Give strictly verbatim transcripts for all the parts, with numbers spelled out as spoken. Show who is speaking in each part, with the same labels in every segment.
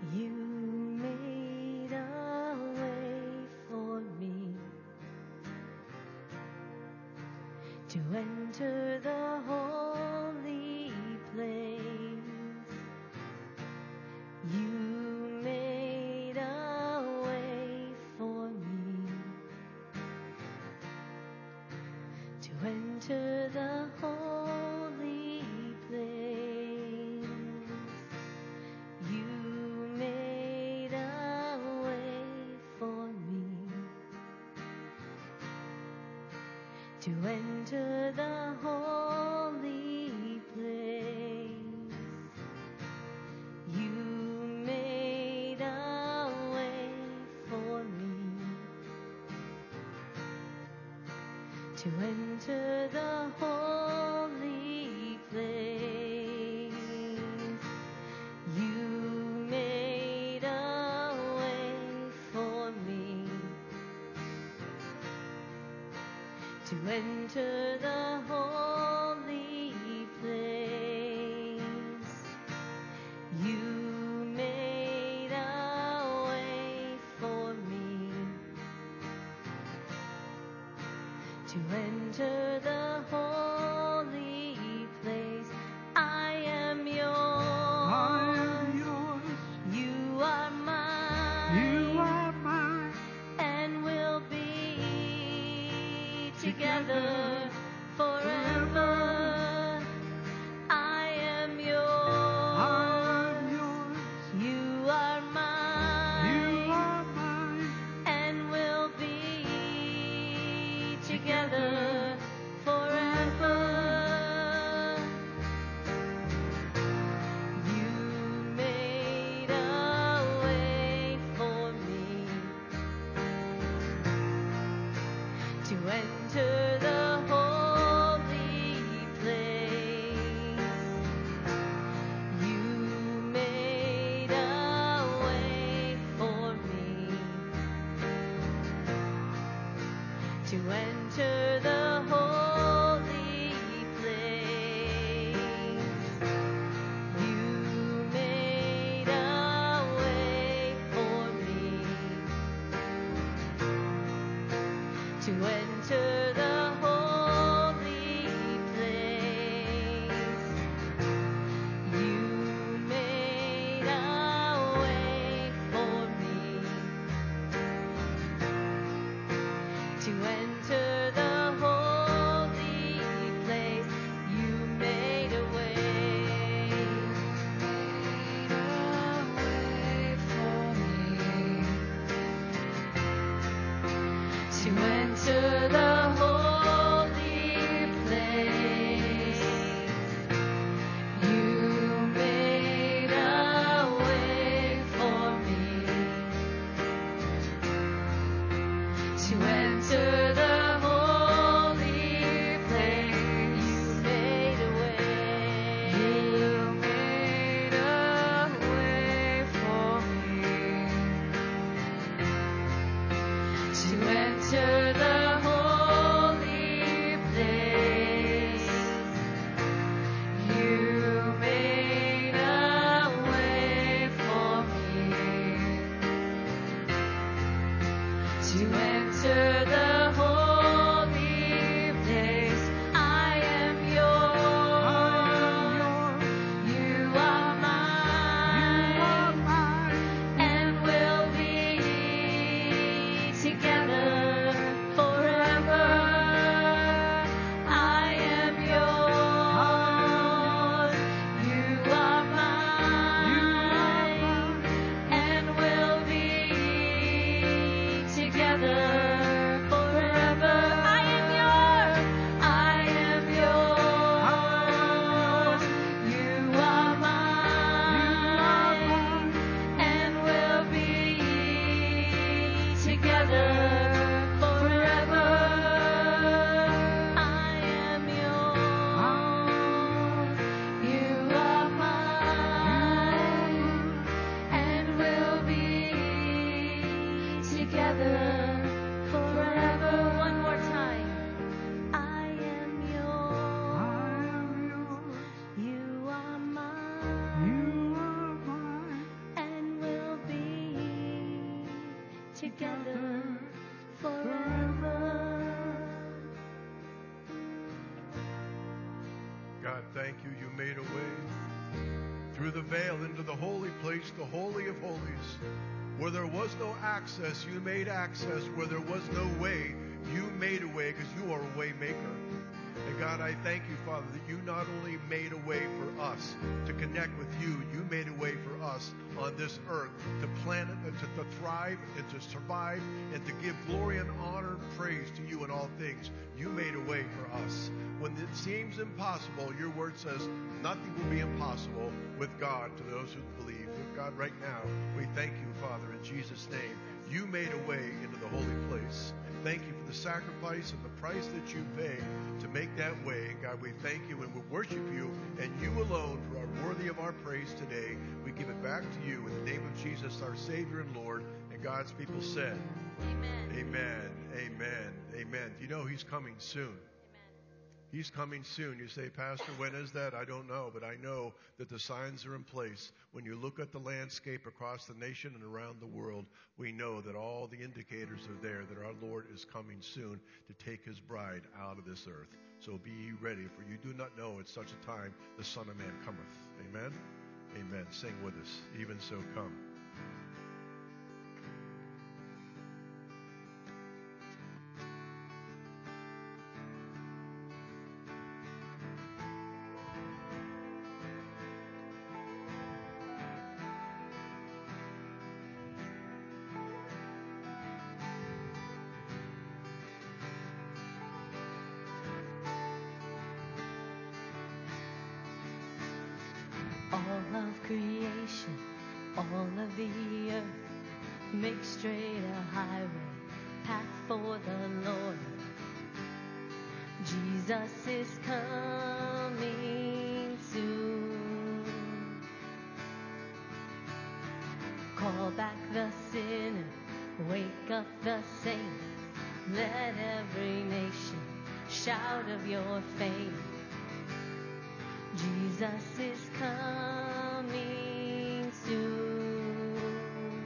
Speaker 1: You made a way for me to enter the holy place. You made a way for me to enter the holy place. You made a way for me to enter the holy place. You made a way for me to enter the holy place. You made a way for me to enter the holy place. You made a way for me to enter the holy place. I am yours.
Speaker 2: I am yours.
Speaker 1: You are mine.
Speaker 2: You are mine.
Speaker 1: And we'll be together,
Speaker 2: Together
Speaker 1: forever. I am yours.
Speaker 2: I am yours.
Speaker 1: You are mine.
Speaker 2: You are mine.
Speaker 1: And we'll be together forever. You made a way for me to enter the holy place. You made a way for me to enter the holy place. You made a way for me to enter the holy place. You made a way for me to enter the holy place. You made a way. Made a way for me to enter the holy place. You made a way for me to enter the holy place. You made a way. You made a way for me to enter the holy
Speaker 3: you. You made a way through the veil into the holy place, the Holy of Holies. Where there was no access, you made access. Where there was no way, you made a way, because you are a way maker. And God, I thank you, Father, that you not only made a way for us to connect with you, you made a way for us on this earth to plant it and to, to thrive and to survive and to give glory and honor and praise to you in all things. You made a way for us. When it seems impossible, your word says nothing will be impossible with God to those who believe. God, right now, we thank you, Father, in Jesus' name. You made a way into the holy place. Thank you for the sacrifice and the price that you paid to make that way. And God, we thank you and we worship you and you alone who are worthy of our praise today. We give it back to you in the name of Jesus, our Savior and Lord. And God's people said,
Speaker 1: Amen.
Speaker 3: Amen. Amen. Amen. You know he's coming soon. He's coming soon. You say, Pastor, when is that? I don't know, but I know that the signs are in place. When you look at the landscape across the nation and around the world, we know that all the indicators are there that our Lord is coming soon to take his bride out of this earth. So be ye ready, for you do not know at such a time the Son of Man cometh. Amen? Amen. Sing with us. Even so come.
Speaker 1: All of creation, all of the earth, make straight a highway, path for the Lord. Jesus is coming soon. Call back the sinner, wake up the saint. Let every nation shout of your fame. Jesus is coming soon.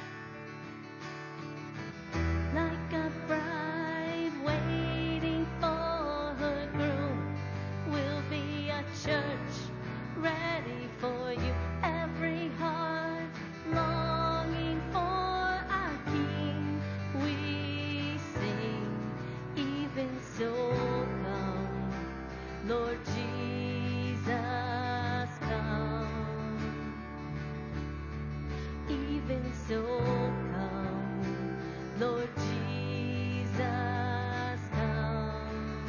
Speaker 1: Like a bride waiting for her groom, will be a church ready for you. Every heart longing for our King, we sing, even so come, Lord Jesus. Even so come, Lord Jesus, come.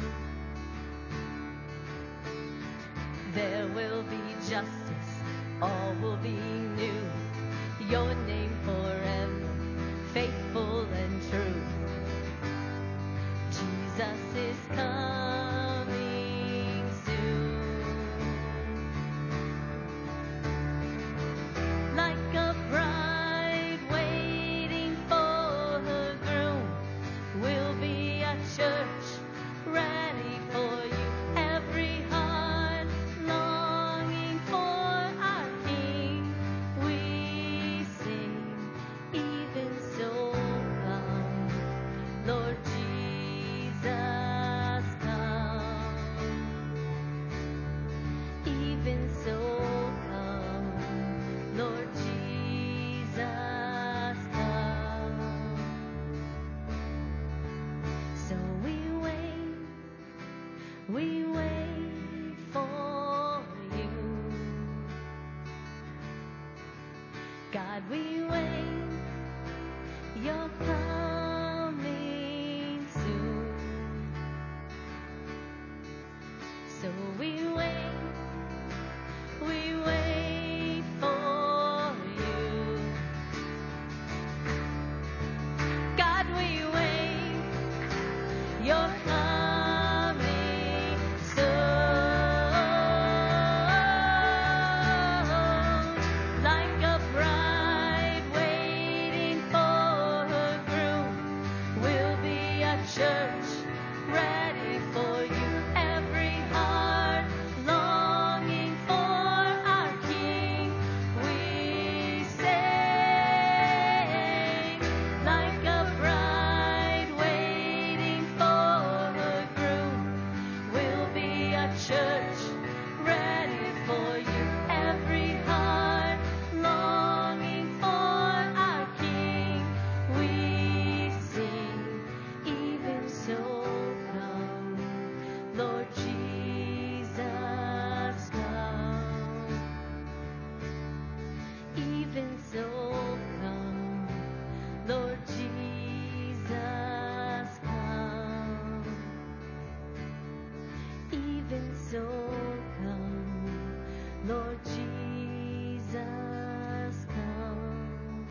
Speaker 1: There will be justice, all will be new. Your name forever, faithful and true. Jesus is coming soon. Like a bride waiting for her groom, will be a church ready for you. Every heart longing for our King, we sing, even so come, Lord Jesus, come. Even so come, Lord Jesus, come. So we wait, we wait for you. God, we wait, you're coming soon. So we wait, we wait for you. God, we wait, you're coming soon. Like a bride waiting for her groom. Lord Jesus, come.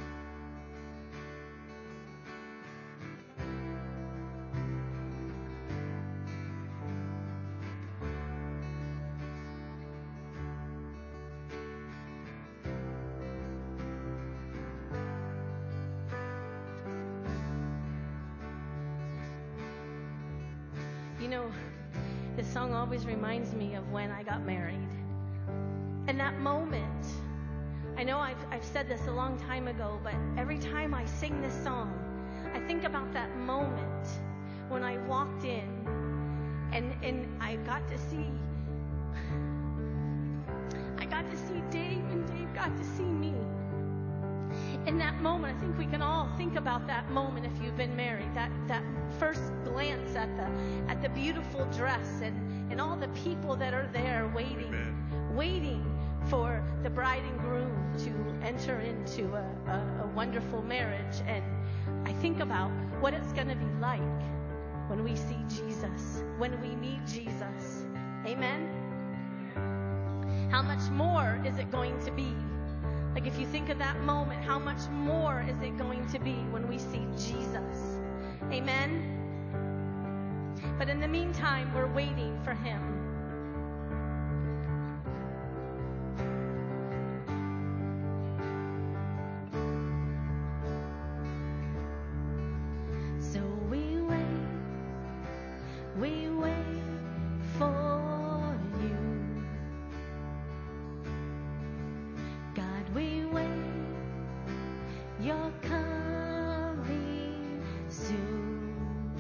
Speaker 1: You know, this song always reminds me of when I got married. And that moment, I know I've, I've said this a long time ago, but every time I sing this song, I think about that moment when I walked in and, and I got to see, I got to see Dave and Dave got to see me. In that moment, I think we can all think about that moment if you've been married, that, that first glance at the at the beautiful dress and, and all the people that are there waiting,
Speaker 3: Amen.
Speaker 1: waiting for the bride and groom to enter into a, a, a wonderful marriage. And I think about what it's going to be like when we see Jesus, when we meet Jesus. Amen? How much more is it going to be? Like if you think of that moment, how much more is it going to be when we see Jesus? Amen? But in the meantime, we're waiting for him. So we wait, we wait for you. God, we wait, you're coming soon.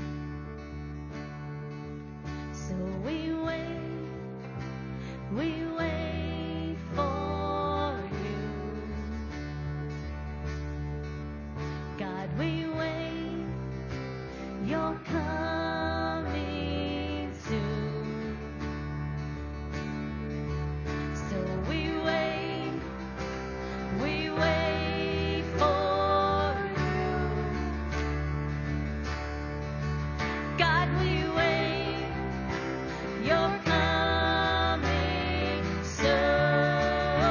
Speaker 1: So we wait, we wait for you. God, we wait, you're coming soon. So we wait, we wait for you. God, we wait, you're coming soon.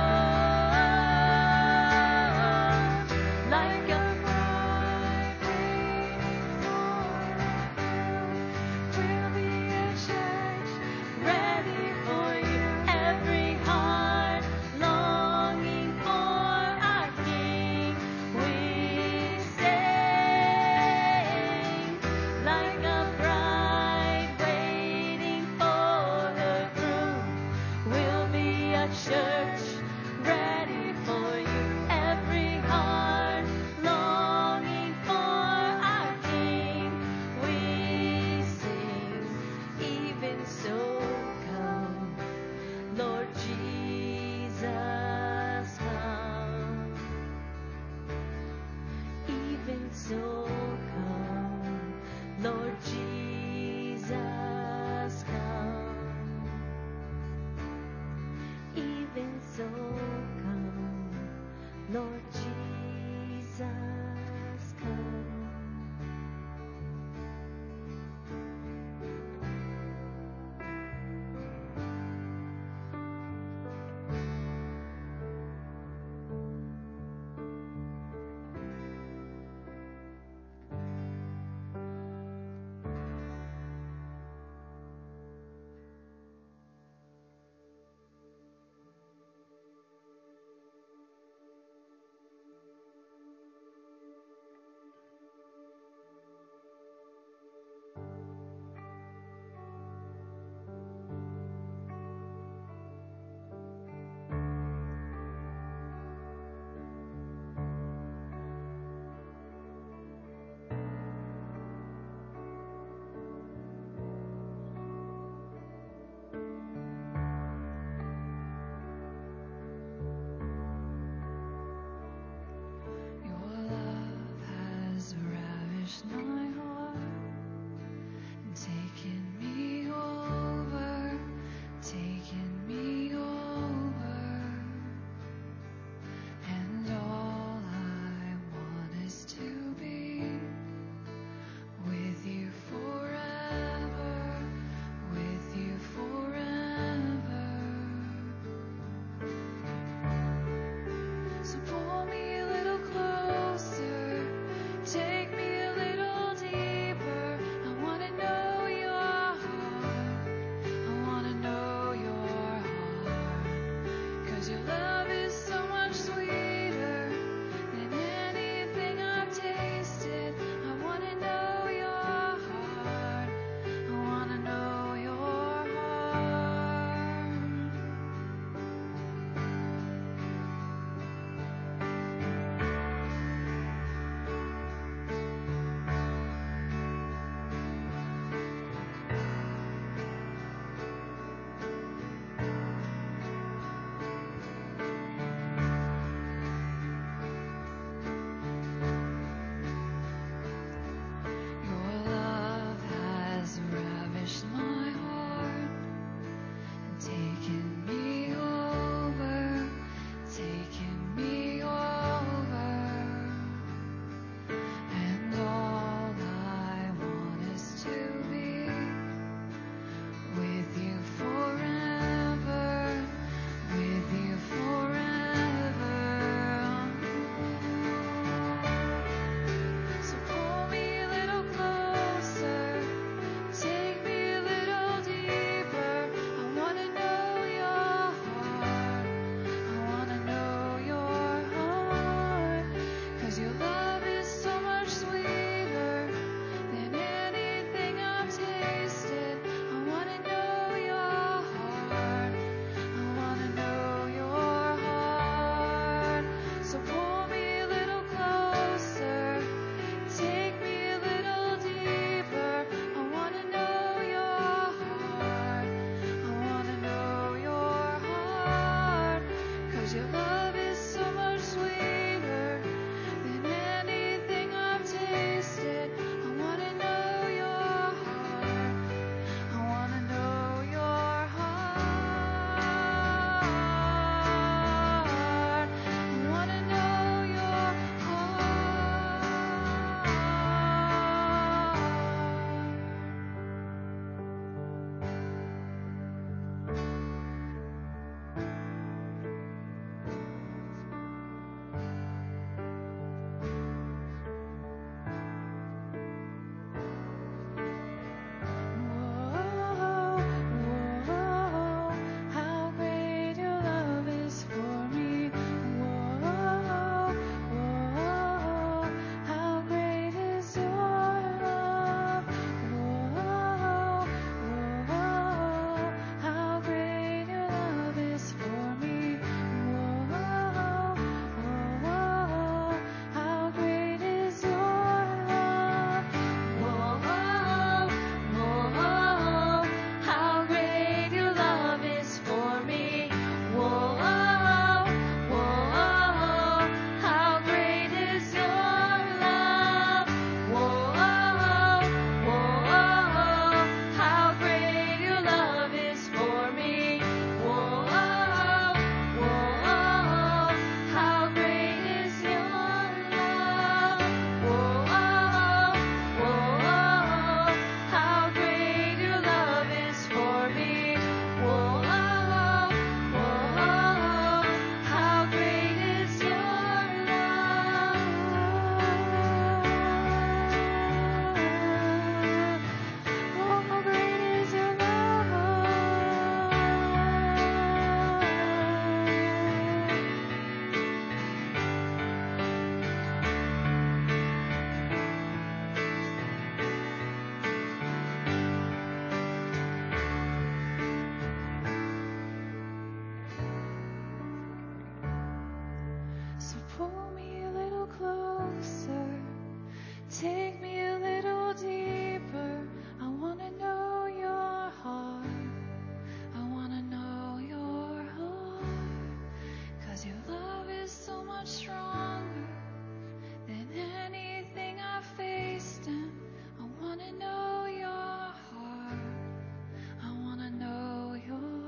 Speaker 1: Like a bride waiting for a groom, we'll be a church ready for you. Every heart longing for our King, we sing. Like a bride waiting for her groom, we'll be a church ready for you. Every heart longing for our King, we sing. Even so, come, Lord Jesus, come. Even so, come, Lord Jesus, come. Even so, come, Lord Jesus, come.
Speaker 4: Pull me a little closer. Take me a little deeper. I want to know your heart. I want to know your heart. 'Cause your love is so much stronger than anything I've faced. And I want to know your heart. I want to know your heart.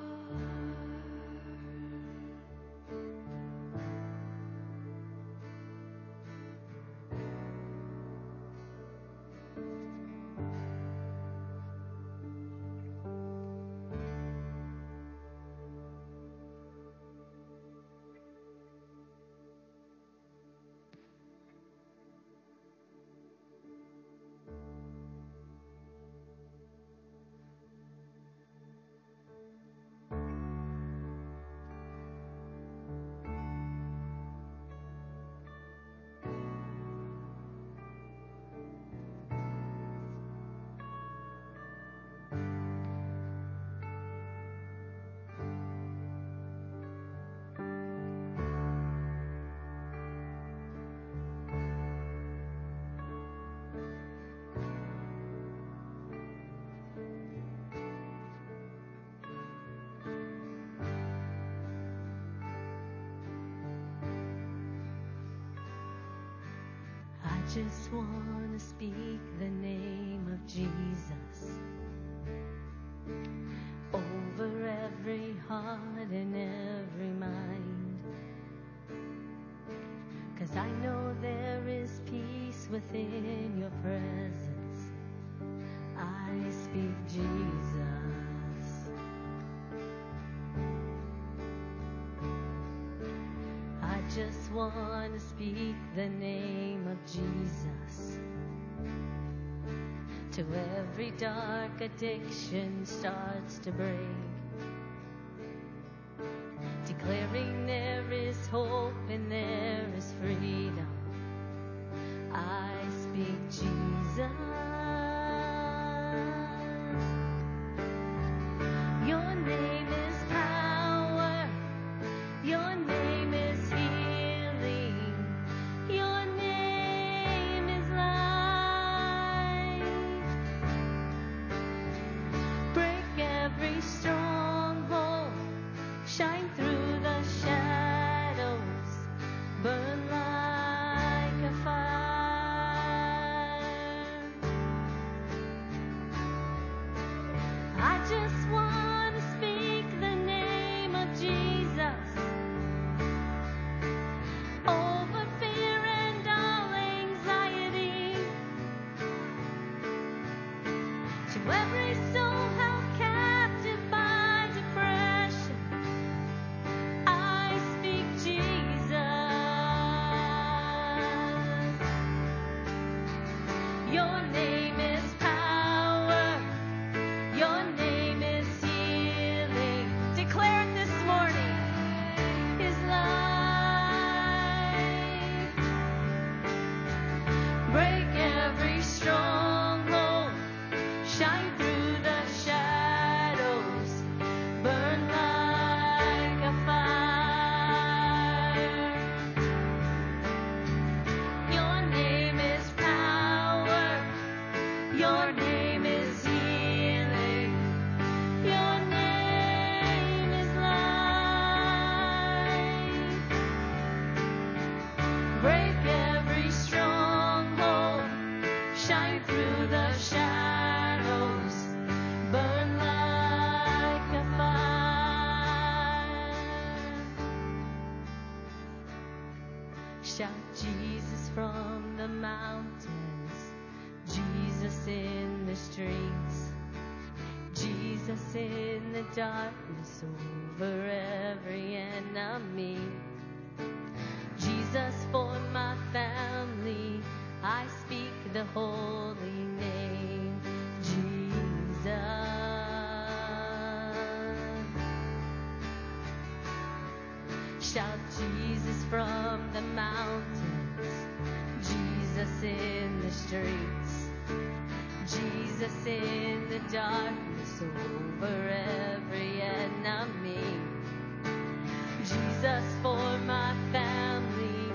Speaker 1: I just want to speak the name of Jesus over every heart and every mind. 'Cause I know there is peace within your presence. I speak Jesus. I just want to speak the name of Jesus till every dark addiction starts to break, declaring there is hope and there is freedom. I speak Jesus. Your name is power. Your name is healing. Your name is life. Break every stronghold. Shine through the shadows. Burn like a fire. I just want to speak the name of Jesus over fear and all anxiety, to every soul held captive by depression. I speak Jesus. Your name is power. Your name is healing. Declare it this morning. His life. Break every stronghold. Shine through the shadows. Burn like a fire. Your name is power. Your name is healing. Your name is life. Break every stronghold. Shine through the shadows. Burn like a fire. Shout Jesus from the mountains. Jesus in the streets. Jesus in the darkness over every enemy. Jesus for my family. I speak the holy name, Jesus. Shout Jesus from the mountains. Jesus in the streets. Jesus in the darkness over every enemy. Jesus for my family.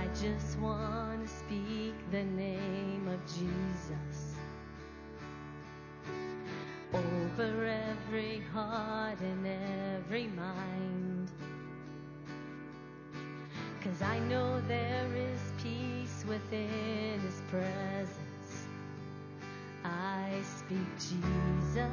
Speaker 1: just want to speak the name of Jesus over every heart and every mind. 'Cause I know there is peace within His presence. I speak Jesus.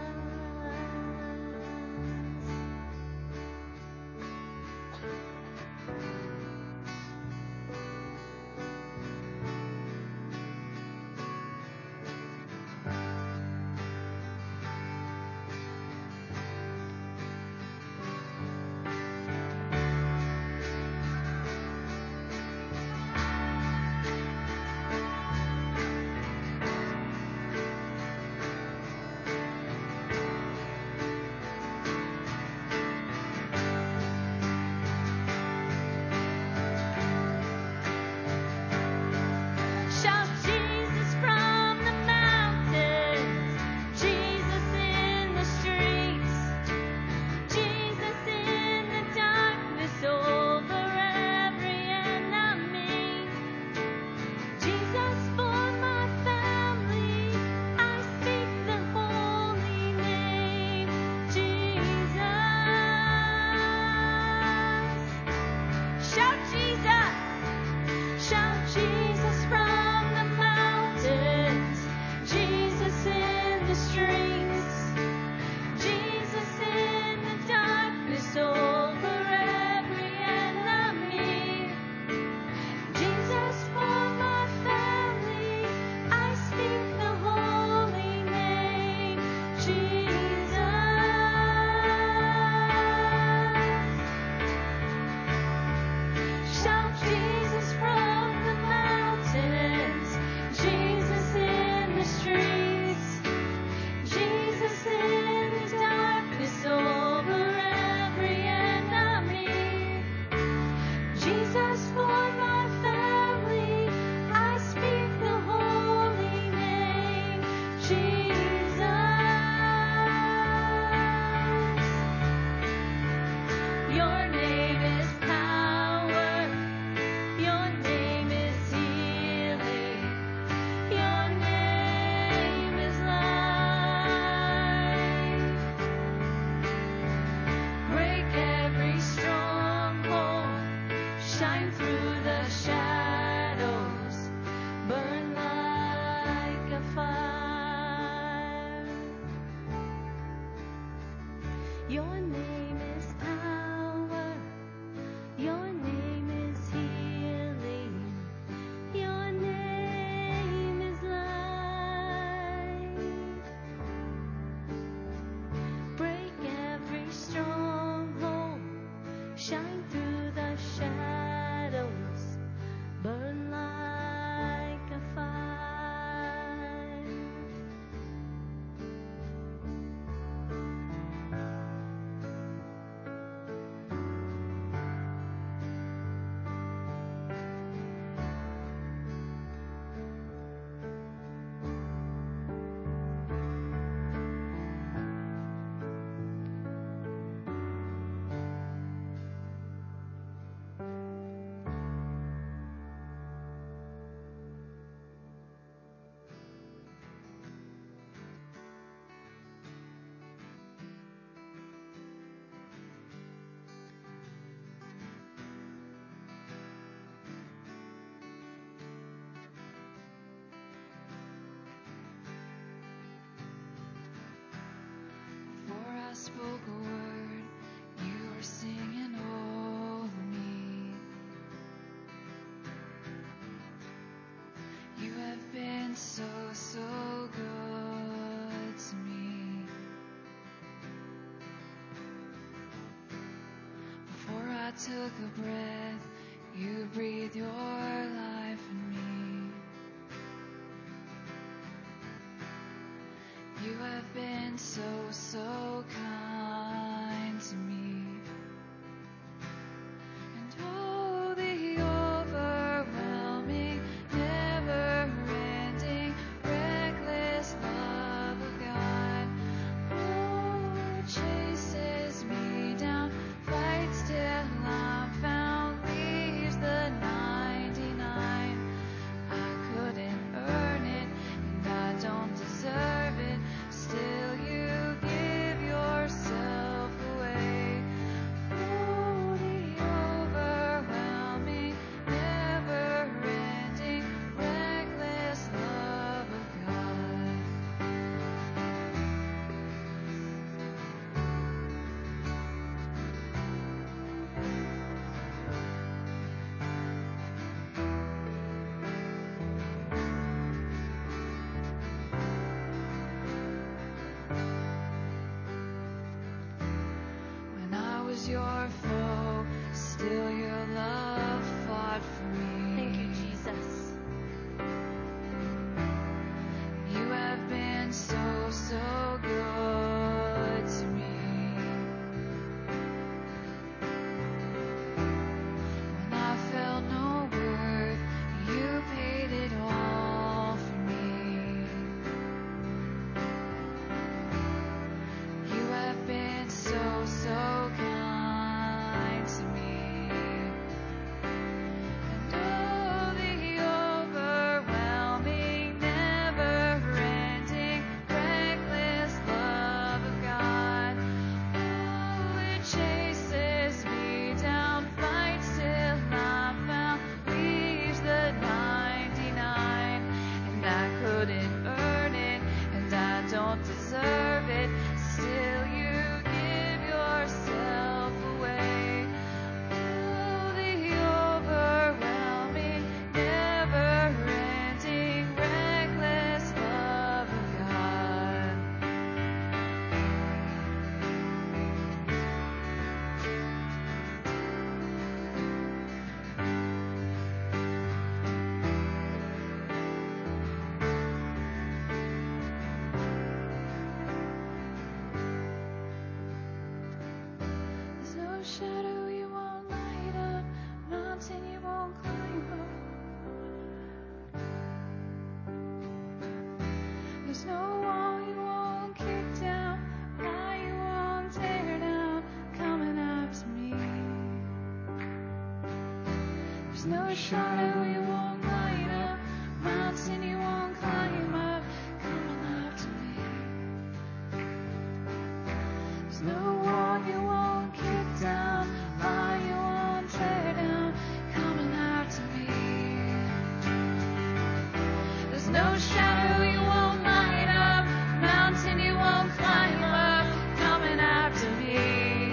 Speaker 4: Spoke a word, you were singing over me. You have been so, so good to me. Before I took a breath, you breathed your life in me. You have been so, so kind to me. And oh, the overwhelming, never-ending, reckless love of God. Oh, it chases me down, fights till I'm found, leaves the ninety-nine. your foe, still your love fought for me.
Speaker 1: Thank you, Jesus.
Speaker 4: You have been so, so good to me. When I felt no worth, you paid it all for me. You have been so, so kind to me. And oh, the overwhelming, never-ending, reckless love of God. Oh, it chases me down, fights till I'm found, leaves the ninety-nine. And I couldn't earn it, and I don't deserve it. Still you give yourself away. Oh, the overwhelming, never-ending, reckless love of God. There's no shadow you won't light up, mountain you won't climb up. There's no wall you won't kick down, lie you won't tear down, coming after me. There's no shadow you won't light up, mountain you won't climb up, coming after me. There's no wall you won't kick down, lie you won't tear down, coming after me. There's no shadow you won't light up, mountain you won't climb up, coming after me.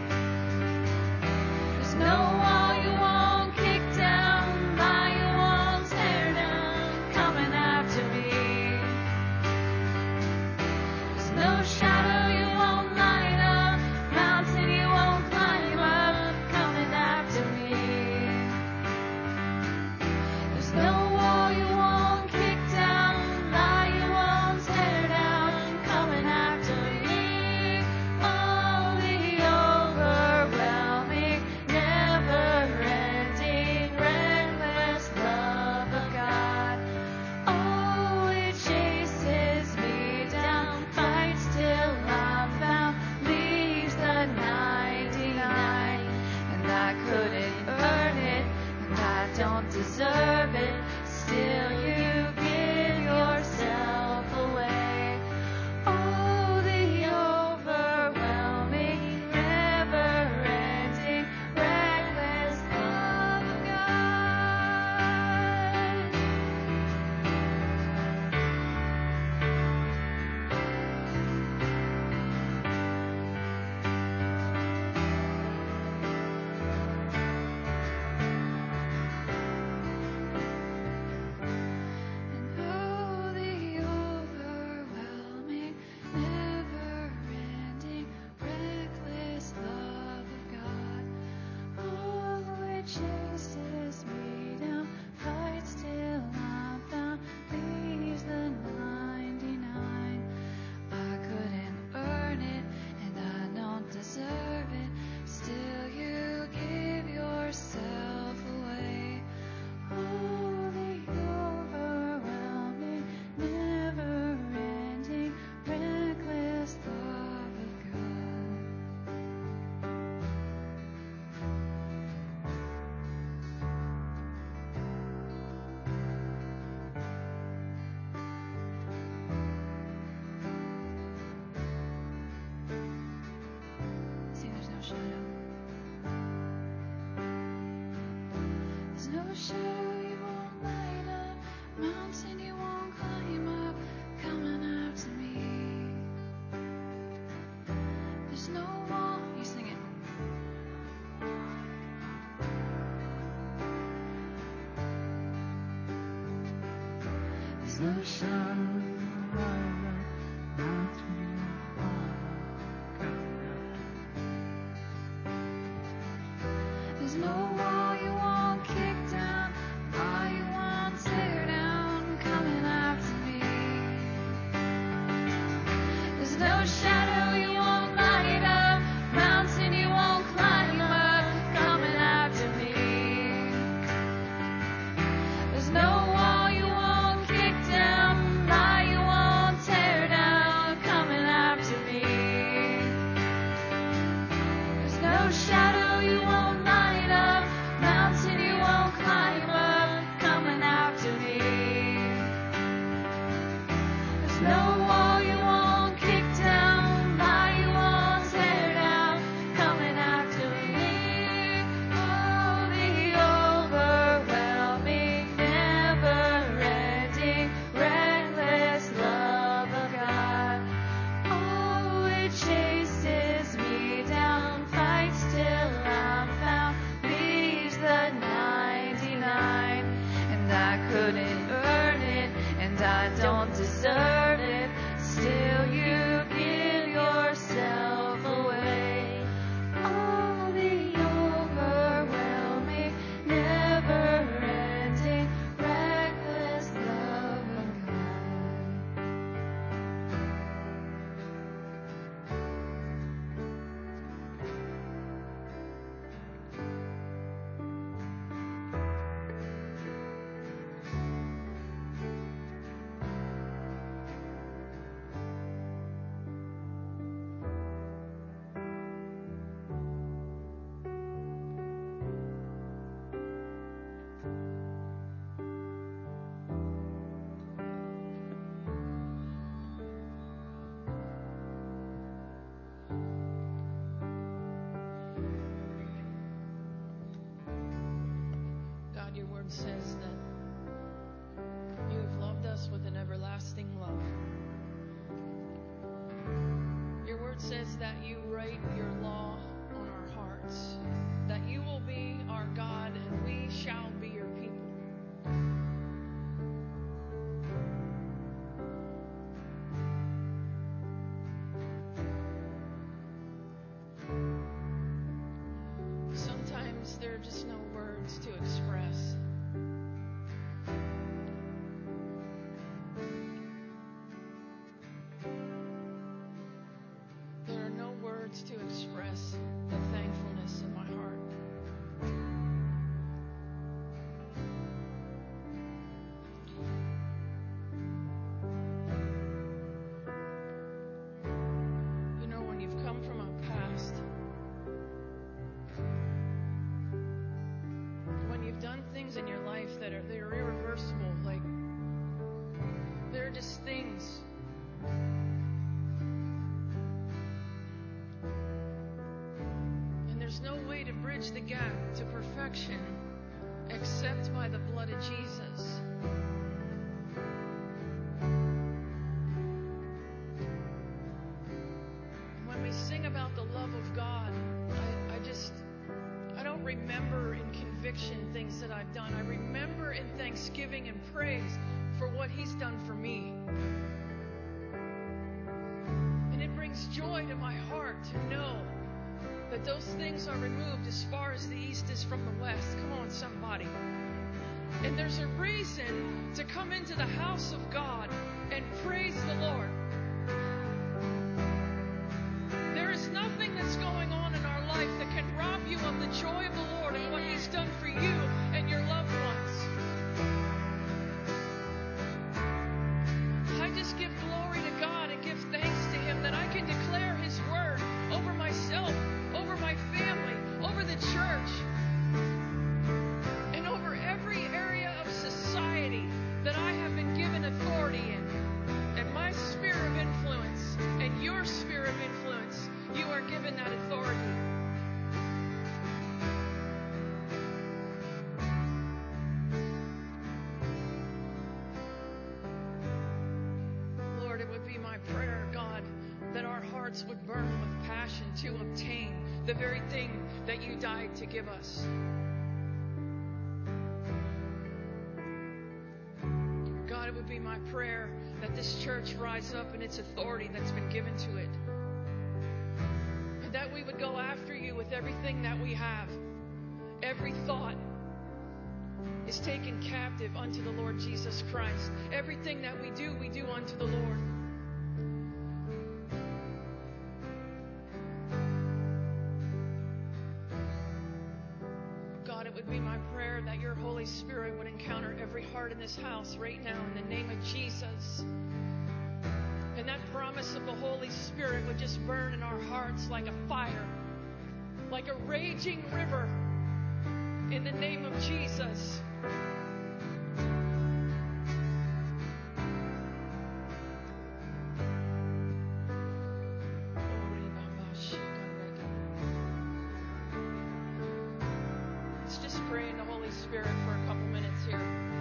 Speaker 4: There's no wall you won't kick down, lie you won't tear down, coming after me. There's no shadow you won't light up, mountain you won't climb up, coming after me. There's no wall you won't kick down, lie you won't tear down, coming after me. Oh, the overwhelming, never-ending, reckless love of God. Oh, it chases me down, fights till I'm found, leaves the ninety-nine. And I couldn't earn it, and I don't deserve it. Still you give yourself away. Oh, the overwhelming, never-ending, reckless love of God. And oh, the overwhelming, never-ending, reckless love of God. Oh, it chases me down, fights till I'm found, leaves the ninety-nine. I couldn't earn it, and I don't deserve it. Still you give yourself away. Oh, the overwhelming, never-ending, reckless love of God. See, there's no shadow. There's no shadow you won't light up, mountain you won't climb up, coming after me. There's no wall. You sing it. There's no shadow you won't light up, mountain you won't climb up, coming after me. shadow you won't light up, mountain you won't climb up, coming after me. There's no wall you won't kick down, lie you won't tear down, coming after me. Oh, the overwhelming, never-ending, reckless love of God. Oh, it chases me down, fights till I'm found, leaves the ninety-nine. And I couldn't earn it, and I don't deserve it. Still you give yourself away. Oh, the overwhelming, never-ending, reckless love of God.
Speaker 5: God, your word says that you have loved us with an everlasting love. Your word says that you write your law on our hearts, that you will be our God and we shall be your people. Sometimes there are just no words to express. There are no words to express the thankfulness in my heart. You know, when you've come from a past, when you've done things in your life that are they're irreversible, like they're just things. And there's no way to bridge the gap to perfection except by the blood of Jesus. When we sing about the love of God, I, I just I don't remember in conviction things that I've done. I remember in thanksgiving and praise for what He's done for me. And it brings joy to my heart to know that those things are removed as far as the east is from the west. Come on, somebody. And there's a reason to come into the house of God and praise the Lord. There is nothing that's going on in our life that can rob you of the joy of the Lord and what He's done for you and your loved ones. I just give glory to God and give thanks to Him that I can declare His word over myself, over my family, over the church, and over every area of society that I have been given authority in. And my sphere of influence and your sphere of influence, you are given that authority. Lord, it would be my prayer, God, that our hearts would burn with passion to obtain the very thing that you died to give us. God, it would be my prayer that this church rise up in its authority that's been given to it. And that we would go after you with everything that we have. Every thought is taken captive unto the Lord Jesus Christ. Everything that we do, we do unto the Lord. God, it would be my prayer that your Holy Spirit would encounter every heart in this house right now in the name of Jesus. And that promise of the Holy Spirit would just burn in our hearts like a fire. like a raging river in the name of Jesus. Let's just pray in the Holy Spirit for a couple minutes here.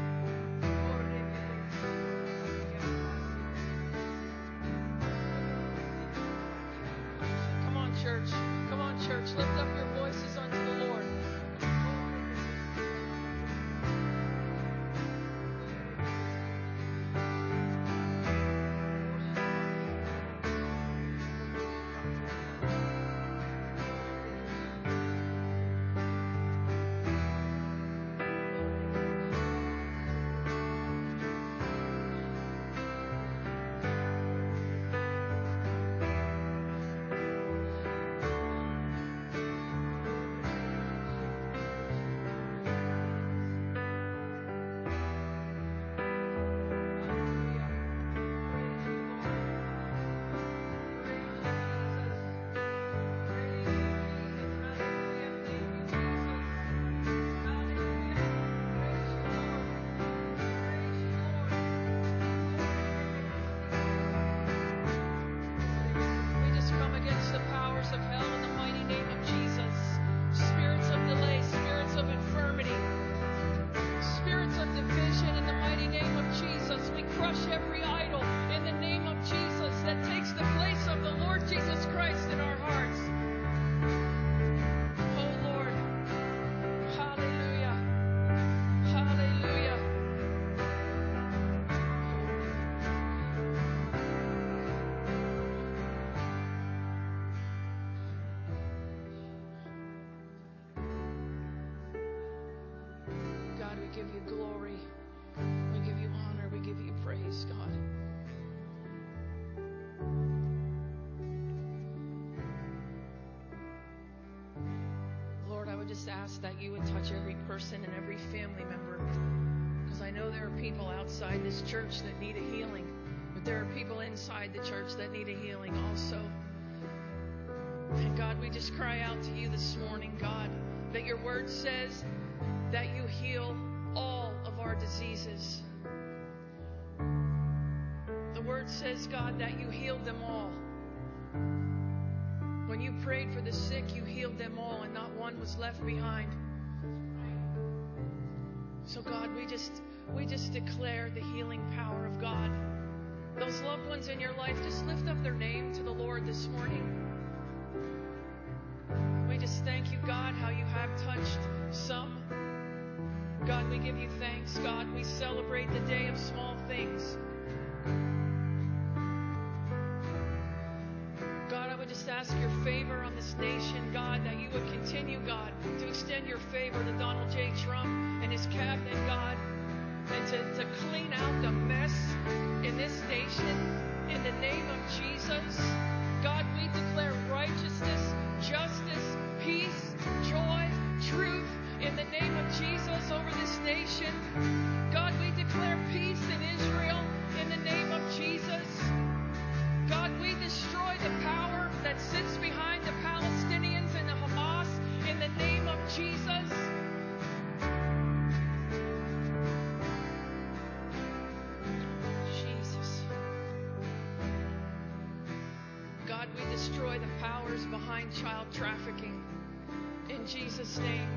Speaker 5: Come on, church. Come on, church. Lift up your voices unto the Lord. We give you glory. We give you honor. We give you praise, God. Lord, I would just ask that you would touch every person and every family member, because I know there are people outside this church that need a healing, but there are people inside the church that need a healing also. And God, we just cry out to you this morning, God, that your word says that you heal all of our diseases. The word says, God, that you healed them all. When you prayed for the sick, you healed them all, and not one was left behind. So God, we just we just declare the healing power of God. Those loved ones in your life, just lift up their name to the Lord this morning. We just thank you, God, how you have touched some. God, we give you thanks, God. We celebrate the day of small things. God, I would just ask your favor on this nation, God, that you would continue, God, to extend your favor to Donald J. Trump and his cabinet, God, and to, to clean out the mess in this nation in the name of Jesus. God, we declare righteousness, justice, peace, joy, truth in the name of Jesus over this nation. God, we declare peace in Israel in the name of Jesus. God, we destroy the power that sits behind the Palestinians and the Hamas in the name of Jesus. Jesus. God, we destroy the powers behind child trafficking in Jesus' name.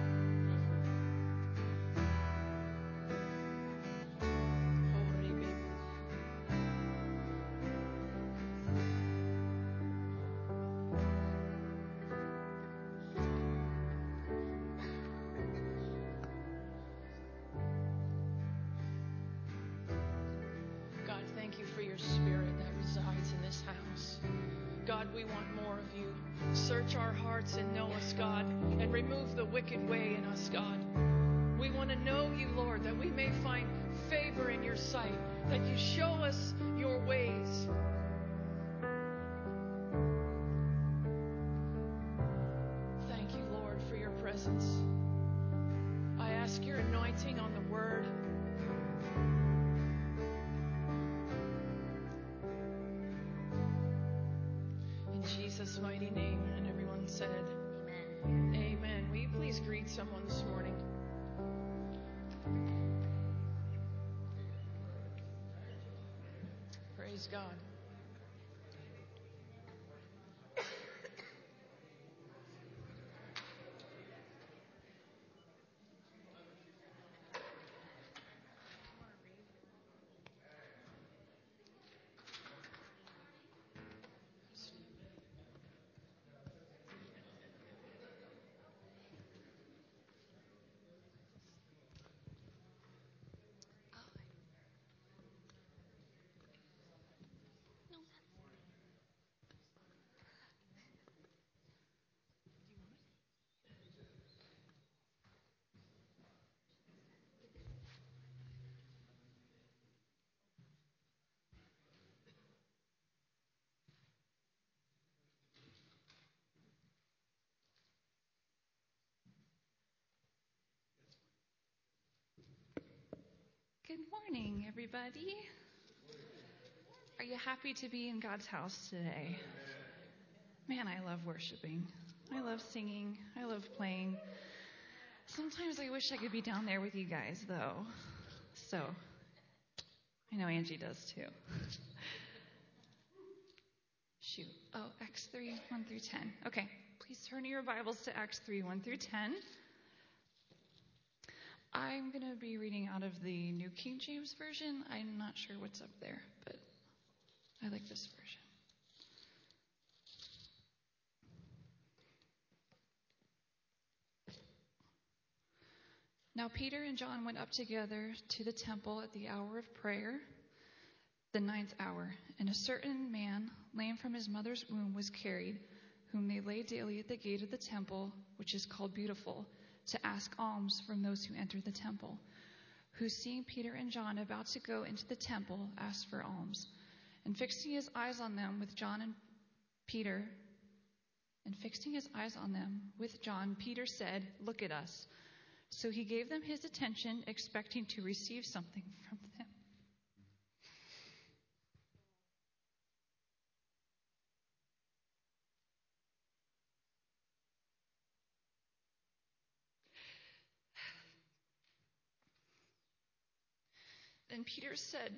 Speaker 5: Search our hearts and know us, God, and remove the wicked way in us, God. We want to know you, Lord, that we may find favor in your sight, that you show us your ways. Thank you, Lord, for your presence. I ask your anointing on the word. In Jesus' mighty name, and everyone said, Amen. Amen. Will you please greet someone this morning? Praise God.
Speaker 6: Good morning, everybody. Are you happy to be in God's house today? Man, I love worshiping. I love singing. I love playing. Sometimes I wish I could be down there with you guys, though. So, I know Angie does too. Shoot. Oh, Acts three, one through ten. Okay, please turn your Bibles to Acts three, one through ten. I'm going to be reading out of the New King James Version. I'm not sure what's up there, but I like this version. Now Peter and John went up together to the temple at the hour of prayer, the ninth hour, and a certain man, lame from his mother's womb, was carried, whom they laid daily at the gate of the temple, which is called Beautiful, to ask alms from those who entered the temple, who, seeing Peter and John about to go into the temple, asked for alms. And fixing his eyes on them with John and Peter, and fixing his eyes on them with John, Peter said, "Look at us." So he gave them his attention, expecting to receive something from them. Then Peter said,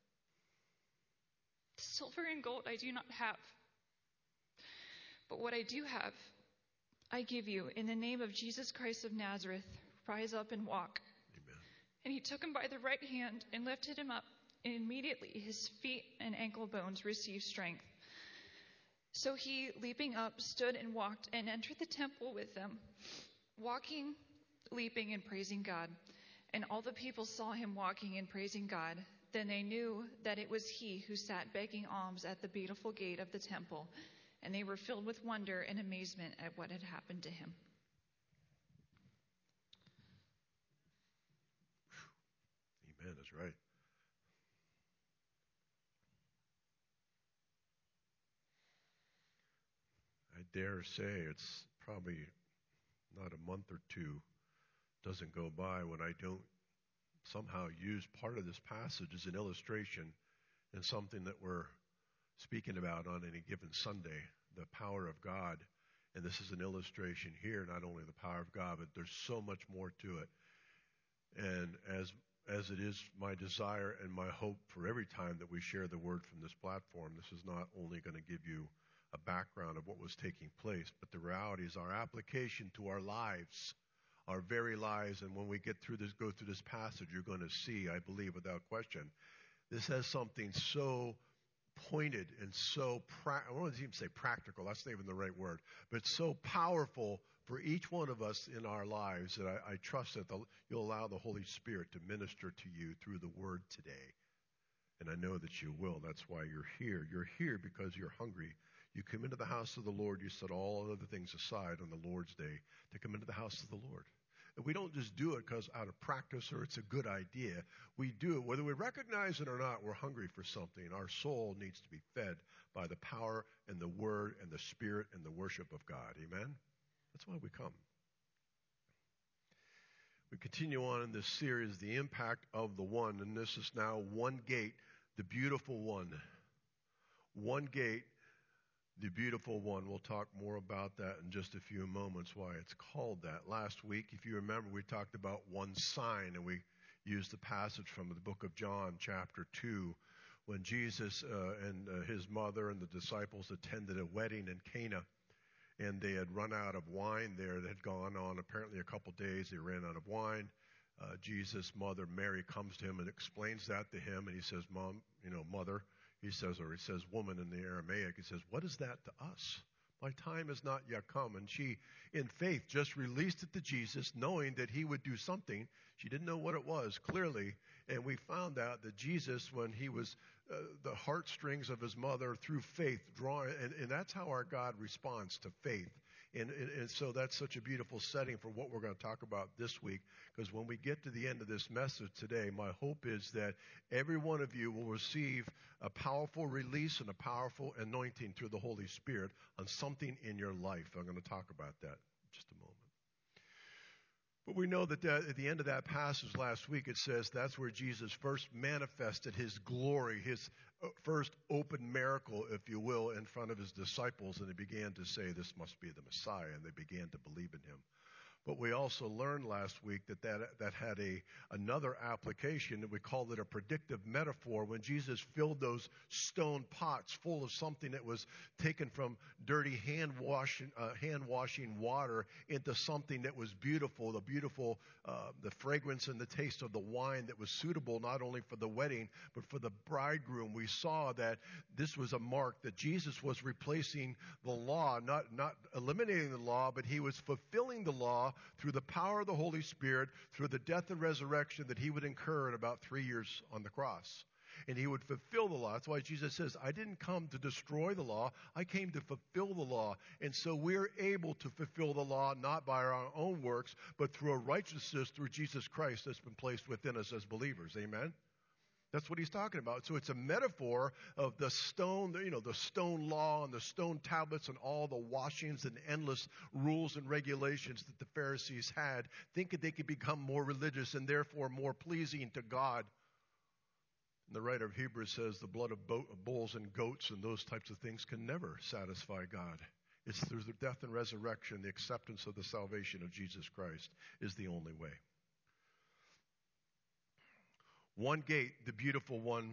Speaker 6: "Silver and gold I do not have, but what I do have, I give you. In the name of Jesus Christ of Nazareth, rise up and walk."
Speaker 3: Amen.
Speaker 6: And he took him by the right hand and lifted him up, and immediately his feet and ankle bones received strength. So he, leaping up, stood and walked and entered the temple with them, walking, leaping, and praising God. And all the people saw him walking and praising God. Then they knew that it was he who sat begging alms at the beautiful gate of the temple. And they were filled with wonder and amazement at what had happened to him.
Speaker 3: Amen. That's right. I dare say it's probably not a month or two doesn't go by when I don't somehow use part of this passage as an illustration in something that we're speaking about on any given Sunday, the power of God. And this is an illustration here, not only the power of God, but there's so much more to it. And as as it is my desire and my hope for every time that we share the word from this platform, this is not only going to give you a background of what was taking place, but the reality is our application to our lives, our very lives. And when we get through this, go through this passage, you're going to see, I believe, without question, this has something so pointed and so, pra- I won't even say practical, that's not even the right word, but so powerful for each one of us in our lives that I, I trust that the, you'll allow the Holy Spirit to minister to you through the word today. And I know that you will. That's why you're here. You're here because you're hungry. You come into the house of the Lord. You set all other things aside on the Lord's day to come into the house of the Lord. And we don't just do it because out of practice or it's a good idea. We do it whether we recognize it or not. We're hungry for something. Our soul needs to be fed by the power and the word and the spirit and the worship of God. Amen? That's why we come. We continue on in this series, The Impact of the One. And this is now One Gate, the beautiful one. One gate, The beautiful one. We'll talk more about that in just a few moments, why it's called that. Last week, if you remember, we talked about one sign, and we used the passage from the book of John, chapter two, when Jesus uh, and uh, his mother and the disciples attended a wedding in Cana, and they had run out of wine there. That had gone on apparently a couple days. They ran out of wine. Uh, Jesus' mother, Mary, comes to him and explains that to him, and he says, Mom, you know, mother, he says, or he says, woman in the Aramaic, he says, what is that to us? My time has not yet come. And she, in faith, just released it to Jesus, knowing that he would do something. She didn't know what it was, clearly. And we found out that Jesus, when he was uh, the heartstrings of his mother through faith, drawing, and, and that's how our God responds to faith. And, and, and so that's such a beautiful setting for what we're going to talk about this week, because when we get to the end of this message today, my hope is that every one of you will receive a powerful release and a powerful anointing through the Holy Spirit on something in your life. I'm going to talk about that in just a moment. But we know that, that at the end of that passage last week, it says that's where Jesus first manifested his glory, his first open miracle, if you will, in front of his disciples. And they began to say, this must be the Messiah. And they began to believe in him. But we also learned last week that that, that had a another application, and we called it a predictive metaphor, when Jesus filled those stone pots full of something that was taken from dirty hand washing, uh, hand washing water into something that was beautiful, the beautiful, uh, the fragrance and the taste of the wine that was suitable not only for the wedding, but for the bridegroom. We saw that this was a mark that Jesus was replacing the law, not, not eliminating the law, but he was fulfilling the law through the power of the Holy Spirit, through the death and resurrection that he would incur in about three years on the cross. And he would fulfill the law. That's why Jesus says, I didn't come to destroy the law. I came to fulfill the law. And so we're able to fulfill the law not by our own works, but through a righteousness through Jesus Christ that's been placed within us as believers. Amen? That's what he's talking about. So it's a metaphor of the stone, you know, the stone law and the stone tablets and all the washings and endless rules and regulations that the Pharisees had, thinking they could become more religious and therefore more pleasing to God. And the writer of Hebrews says the blood of bulls and goats and those types of things can never satisfy God. It's through the death and resurrection, the acceptance of the salvation of Jesus Christ is the only way. One gate, the beautiful one.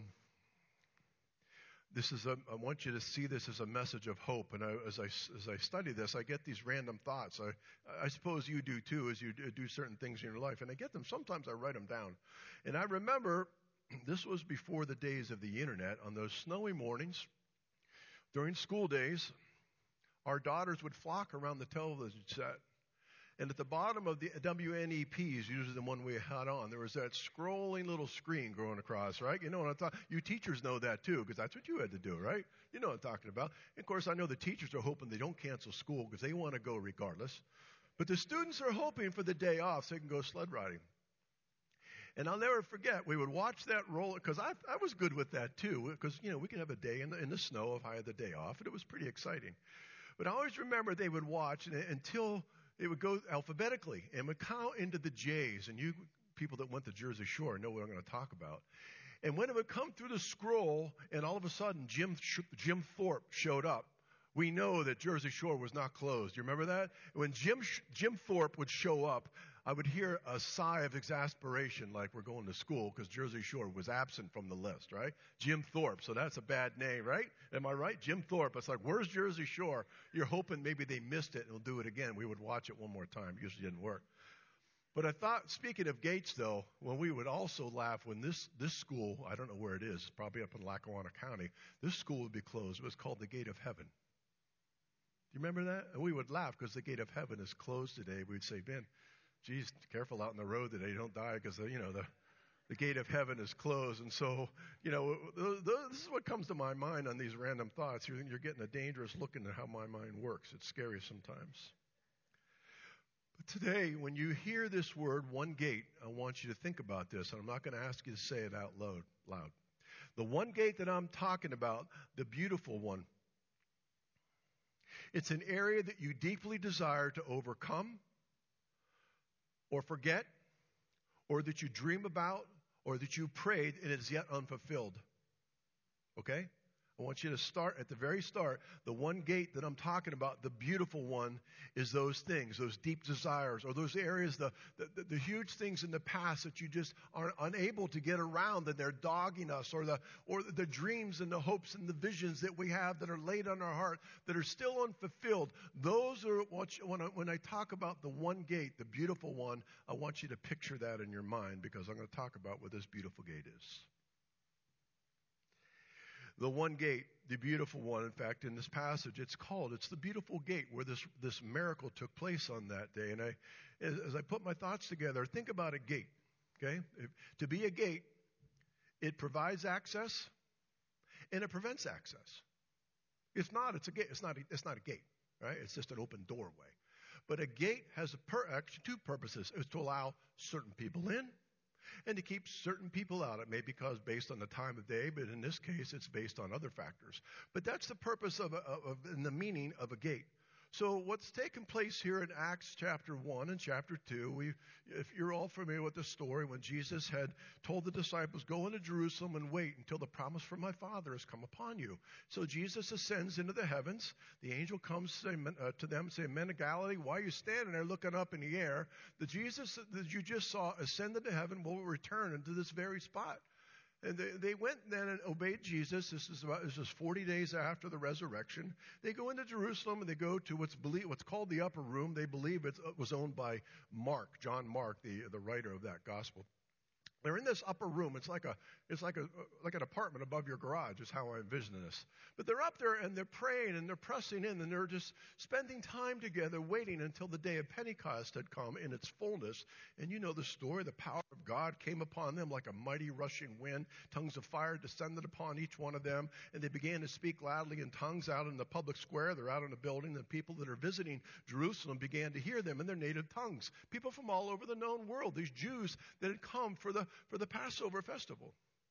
Speaker 3: This is a, I want you to see this as a message of hope. And I, as I as I study this, I get these random thoughts. I, I suppose you do too, as you do certain things in your life. And I get them. Sometimes I write them down. And I remember this was before the days of the internet. On those snowy mornings during school days, our daughters would flock around the television set. And at the bottom of the W N E Ps, usually the one we had on, there was that scrolling little screen going across, right? You know what I'm talking about? You teachers know that too, because that's what you had to do, right? You know what I'm talking about. And of course, I know the teachers are hoping they don't cancel school because they want to go regardless. But the students are hoping for the day off so they can go sled riding. And I'll never forget, we would watch that roll, because I, I was good with that too, because, you know, we could have a day in the, in the snow if I had the day off, and it was pretty exciting. But I always remember they would watch and, until it would go alphabetically and would count into the J's. And you people that went to Jersey Shore know what I'm going to talk about. And when it would come through the scroll and all of a sudden Jim, Jim Thorpe showed up, we know that Jersey Shore was not closed. You remember that? When Jim, Jim Thorpe would show up, I would hear a sigh of exasperation like we're going to school because Jersey Shore was absent from the list, right? Jim Thorpe, so that's a bad name, right? Am I right? Jim Thorpe. It's like, where's Jersey Shore? You're hoping maybe they missed it and we'll do it again. We would watch it one more time. Usually didn't work. But I thought, speaking of gates, though, when we would also laugh when this, this school, I don't know where it is, it's probably up in Lackawanna County, this school would be closed. It was called the Gate of Heaven. Do you remember that? And we would laugh because the Gate of Heaven is closed today. We'd say, Ben, geez, careful out on the road today. Don't die because, you know, the, the Gate of Heaven is closed. And so, you know, th- th- this is what comes to my mind on these random thoughts. You're, you're getting a dangerous look into how my mind works. It's scary sometimes. But today, when you hear this word, one gate, I want you to think about this. And I'm not going to ask you to say it out loud. loud. The one gate that I'm talking about, the beautiful one, it's an area that you deeply desire to overcome or forget, or that you dream about, or that you prayed and it is yet unfulfilled. Okay? I want you to start at the very start. The one gate that I'm talking about, the beautiful one, is those things, those deep desires, or those areas, the, the, the huge things in the past that you just are unable to get around, and they're dogging us, or the, or the dreams and the hopes and the visions that we have that are laid on our heart that are still unfulfilled. Those are what you, when, I, when I talk about the one gate, the beautiful one, I want you to picture that in your mind, because I'm going to talk about what this beautiful gate is. The one gate, the beautiful one, in fact, in this passage, it's called, it's the beautiful gate where this, this miracle took place on that day. And I, as, as I put my thoughts together, think about a gate, okay? If, to be a gate, it provides access and it prevents access. If not, it's a gate. It's not a, it's not a gate, right? It's just an open doorway. But a gate has a per, actually two purposes. It's to allow certain people in, and to keep certain people out. It may be because based on the time of day, but in this case, it's based on other factors. But that's the purpose of, a, of and the meaning of a gate. So what's taken place here in Acts chapter one and chapter two, we, if you're all familiar with the story, when Jesus had told the disciples, go into Jerusalem and wait until the promise from my Father has come upon you. So Jesus ascends into the heavens. The angel comes to them saying, men of Galilee, why are you standing there looking up in the air? The Jesus that you just saw ascend into heaven will return into this very spot. And they, they went then and obeyed Jesus. This is about, this is forty days after the resurrection. They go into Jerusalem and they go to what's believed, what's called the upper room. They believe it was owned by Mark, John Mark, the, the writer of that gospel. They're in this upper room. It's like a, it's like a, like an apartment above your garage is how I envision this. But they're up there and they're praying and they're pressing in and they're just spending time together, waiting until the day of Pentecost had come in its fullness. And you know the story. The power of God came upon them like a mighty rushing wind. Tongues of fire descended upon each one of them, and they began to speak loudly in tongues out in the public square. They're out in the building. The people that are visiting Jerusalem began to hear them in their native tongues. People from all over the known world. These Jews that had come for the for the Passover festival.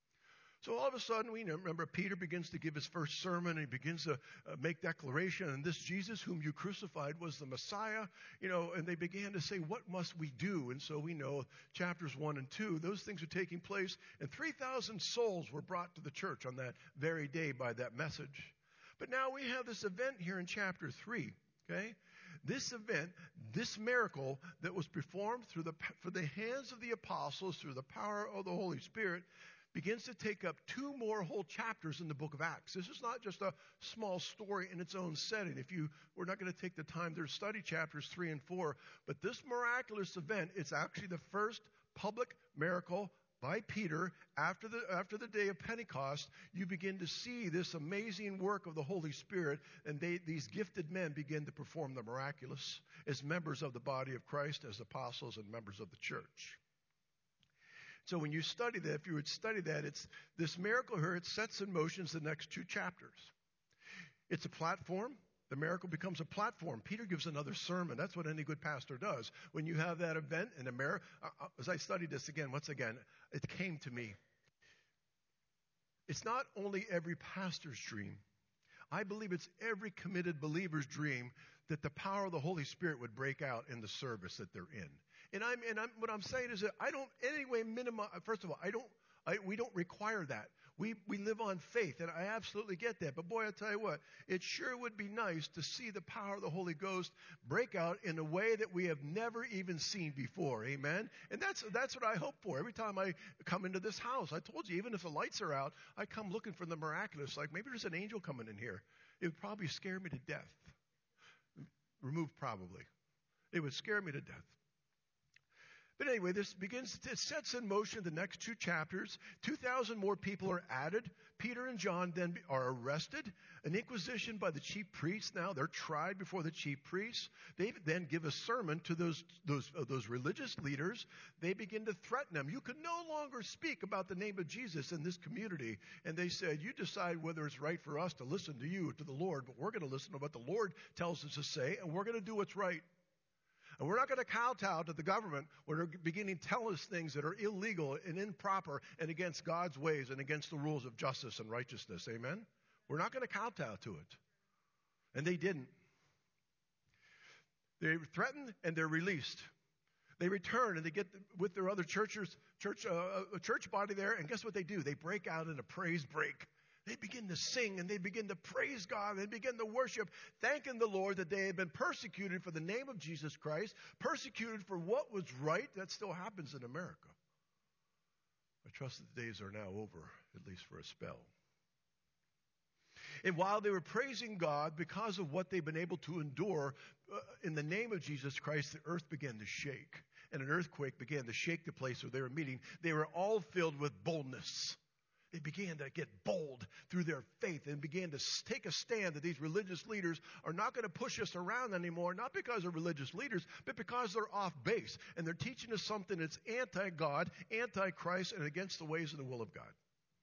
Speaker 3: So all of a sudden, we remember Peter begins to give his first sermon, and he begins to uh, make declaration, and this Jesus whom you crucified was the Messiah, you know, and they began to say, what must we do? And so we know chapters one and two, those things are taking place, and three thousand souls were brought to the church on that very day by that message. But now we have this event here in chapter three, okay? This event, this miracle that was performed through the, for the hands of the apostles, through the power of the Holy Spirit, begins to take up two more whole chapters in the book of Acts. This is not just a small story in its own setting. If you, we're not going to take the time to study chapters three and four, but this miraculous event, it's actually the first public miracle by Peter after the, after the day of Pentecost. You begin to see this amazing work of the Holy Spirit, and they, these gifted men begin to perform the miraculous as members of the body of Christ, as apostles and members of the church. So when you study that, if you would study that, it's this miracle here, it sets in motion the next two chapters. It's a platform. The miracle becomes a platform. Peter gives another sermon. That's what any good pastor does. When you have that event in a miracle, uh, as I studied this again, once again, it came to me. It's not only every pastor's dream. I believe it's every committed believer's dream that the power of the Holy Spirit would break out in the service that they're in. And I'm, and I'm, what I'm saying is that I don't in any way minimize, first of all, I don't, I, we don't require that. We, we live on faith, and I absolutely get that. But boy, I tell you what, it sure would be nice to see the power of the Holy Ghost break out in a way that we have never even seen before. Amen? And that's, that's what I hope for. Every time I come into this house, I told you, even if the lights are out, I come looking for the miraculous. Like maybe there's an angel coming in here. It would probably scare me to death. Removed probably. It would scare me to death. But anyway, this begins, it sets in motion the next two chapters. two thousand more people are added. Peter and John then are arrested. An inquisition by the chief priests. Now they're tried before the chief priests. They then give a sermon to those, those, uh, those religious leaders. They begin to threaten them. You can no longer speak about the name of Jesus in this community. And they said, you decide whether it's right for us to listen to you, to the Lord, but we're going to listen to what the Lord tells us to say, and we're going to do what's right. And we're not going to kowtow to the government when they're beginning to tell us things that are illegal and improper and against God's ways and against the rules of justice and righteousness. Amen? We're not going to kowtow to it. And they didn't. They're threatened and they're released. They return and they get with their other churches, church, uh, a church body there, and guess what they do? They break out in a praise break. They begin to sing and they begin to praise God. They begin to worship, thanking the Lord that they had been persecuted for the name of Jesus Christ, persecuted for what was right. That still happens in America. I trust that the days are now over, at least for a spell. And while they were praising God because of what they've been able to endure uh, in the name of Jesus Christ, the earth began to shake. And an earthquake began to shake the place where they were meeting. They were all filled with boldness. They began to get bold through their faith and began to take a stand that these religious leaders are not going to push us around anymore, not because they're religious leaders, but because they're off base. And they're teaching us something that's anti-God, anti-Christ, and against the ways and the will of God.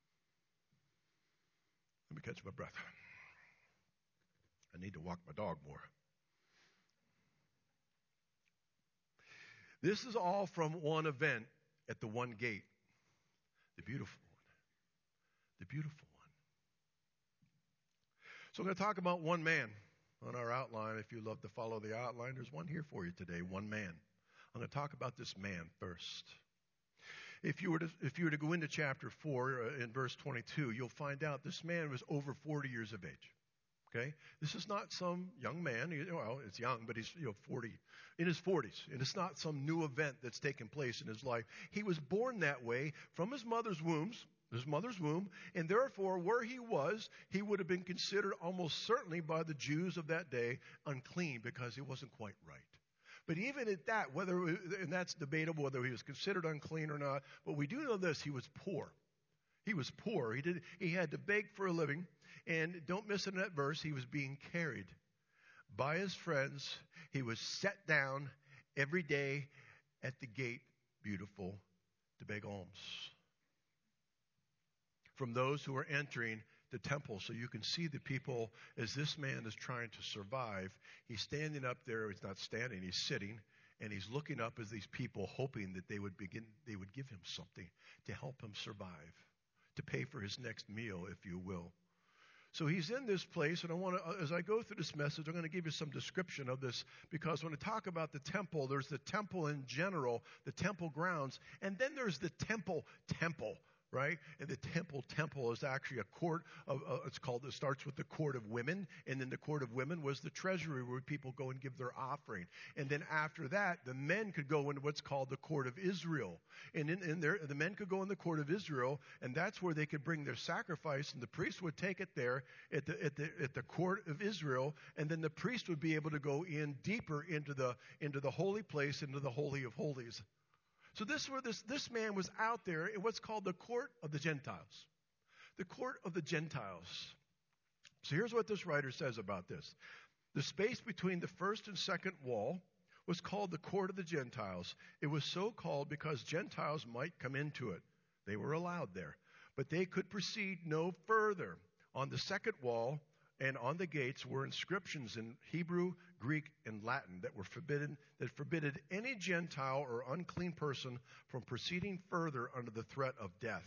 Speaker 3: Let me catch my breath. I need to walk my dog more. This is all from one event at the one gate, the beautiful one. The beautiful one. So I'm going to talk about one man on our outline. If you love to follow the outline, there's one here for you today, one man. I'm going to talk about this man first. If you were to, if you were to go into chapter four uh, in verse twenty-two, you'll find out this man was over forty years of age. Okay? This is not some young man. He, well, it's young, but he's you know forty, in his forties. And it's not some new event that's taken place in his life. He was born that way from his mother's wombs. His mother's womb, and therefore where he was, he would have been considered almost certainly by the Jews of that day unclean because he wasn't quite right. But even at that, whether, and that's debatable whether he was considered unclean or not, but we do know this, he was poor. He was poor. He did. He had to beg for a living, and don't miss it in that verse, he was being carried by his friends. He was set down every day at the gate, beautiful, to beg alms from those who are entering the temple. So you can see the people as this man is trying to survive. He's standing up there. He's not standing. He's sitting, and he's looking up as these people, hoping that they would begin. They would give him something to help him survive, to pay for his next meal, if you will. So he's in this place, and I want to, as I go through this message, I'm going to give you some description of this, because when I talk about the temple, there's the temple in general, the temple grounds, and then there's the temple temple. Right? And the temple, temple is actually a court of, uh, it's called, it starts with the court of women. And then the court of women was the treasury where people go and give their offering. And then after that, the men could go into what's called the court of Israel. And in, in there, the men could go in the court of Israel, and that's where they could bring their sacrifice, and the priest would take it there at the, at the, at the court of Israel. And then the priest would be able to go in deeper into the, into the holy place, into the Holy of Holies. So this where this, this man was out there in what's called the court of the Gentiles. The court of the Gentiles. So here's what this writer says about this. The space between the first and second wall was called the court of the Gentiles. It was so called because Gentiles might come into it. They were allowed there. But they could proceed no further. On the second wall and on the gates were inscriptions in Hebrew, Greek, and Latin that were forbidden, that forbidded any Gentile or unclean person from proceeding further under the threat of death.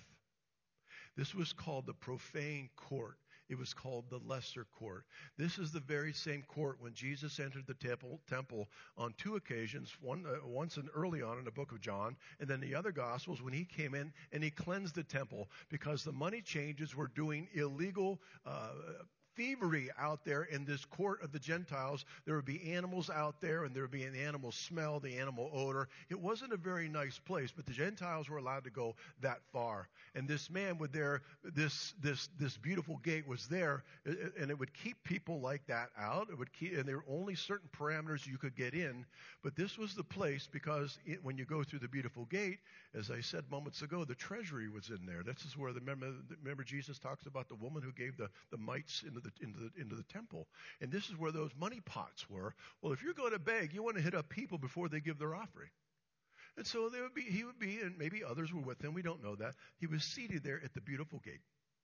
Speaker 3: This was called the profane court. It was called the lesser court. This is the very same court when Jesus entered the temple, temple on two occasions, one uh, once in early on in the book of John, and then the other Gospels when he came in and he cleansed the temple because the money changers were doing illegal uh thievery out there in this court of the Gentiles. There would be animals out there, and there would be an animal smell, the animal odor. It wasn't a very nice place, but the Gentiles were allowed to go that far. And this man with there, this this this beautiful gate was there, and it would keep people like that out. It would keep, and there were only certain parameters you could get in. But this was the place because it, when you go through the beautiful gate, as I said moments ago, the treasury was in there. This is where the remember, remember Jesus talks about the woman who gave the, the mites into the into the into the temple. And this is where those money pots were. Well, if you're going to beg, you want to hit up people before they give their offering. And so there would be he would be, and maybe others were with him, we don't know that. He was seated there at the beautiful gate.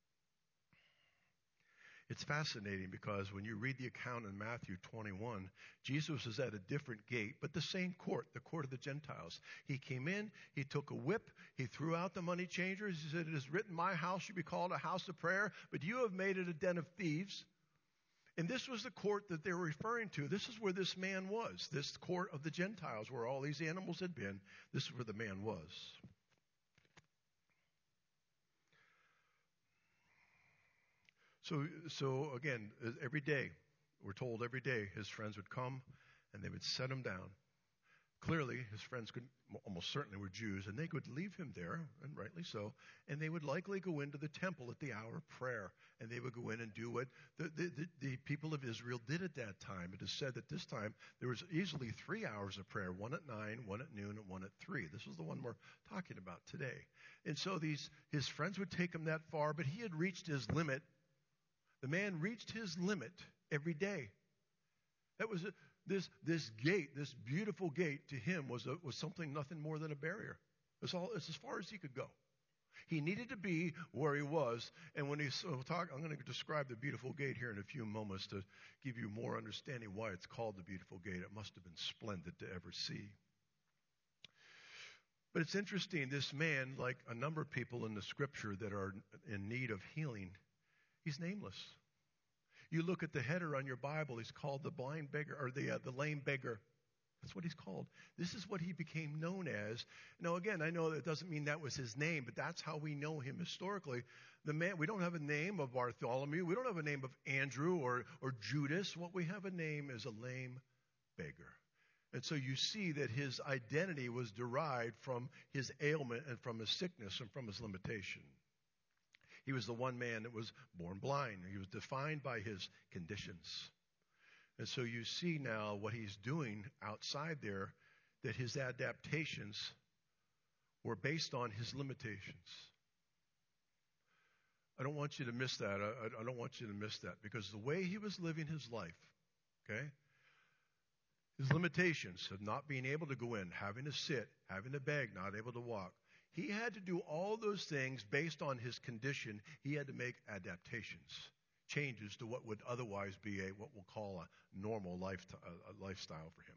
Speaker 3: It's fascinating because when you read the account in Matthew twenty-one, Jesus was at a different gate, but the same court, the court of the Gentiles. He came in, he took a whip, he threw out the money changers. He said, "It is written, my house should be called a house of prayer, but you have made it a den of thieves." And this was the court that they were referring to. This is where this man was, this court of the Gentiles, where all these animals had been. This is where the man was. So, so again, every day, we're told every day his friends would come and they would set him down. Clearly, his friends could, almost certainly were Jews, and they would leave him there, and rightly so, and they would likely go into the temple at the hour of prayer, and they would go in and do what the, the, the, the people of Israel did at that time. It is said that this time there was easily three hours of prayer, one at nine, one at noon, and one at three. This is the one we're talking about today. And so these his friends would take him that far, but he had reached his limit. The man reached his limit every day. That was a, this this gate, this beautiful gate to him was a, was something nothing more than a barrier. It's all it's as far as he could go. He needed to be where he was, and when he so we'll talk, I'm going to describe the beautiful gate here in a few moments to give you more understanding why it's called the beautiful gate. It must have been splendid to ever see. But it's interesting. This man, like a number of people in the Scripture that are in need of healing, he's nameless. You look at the header on your Bible, he's called the blind beggar, or the uh, the lame beggar. That's what he's called. This is what he became known as. Now, again, I know that doesn't mean that was his name, but that's how we know him historically. The man, we don't have a name of Bartholomew. We don't have a name of Andrew or, or Judas. What we have a name is a lame beggar. And so you see that his identity was derived from his ailment and from his sickness and from his limitation. He was the one man that was born blind. He was defined by his conditions. And so you see now what he's doing outside there, that his adaptations were based on his limitations. I don't want you to miss that. I, I don't want you to miss that, because the way he was living his life, okay, his limitations of not being able to go in, having to sit, having to beg, not able to walk, he had to do all those things based on his condition. He had to make adaptations, changes to what would otherwise be a what we'll call a normal life, a lifestyle for him.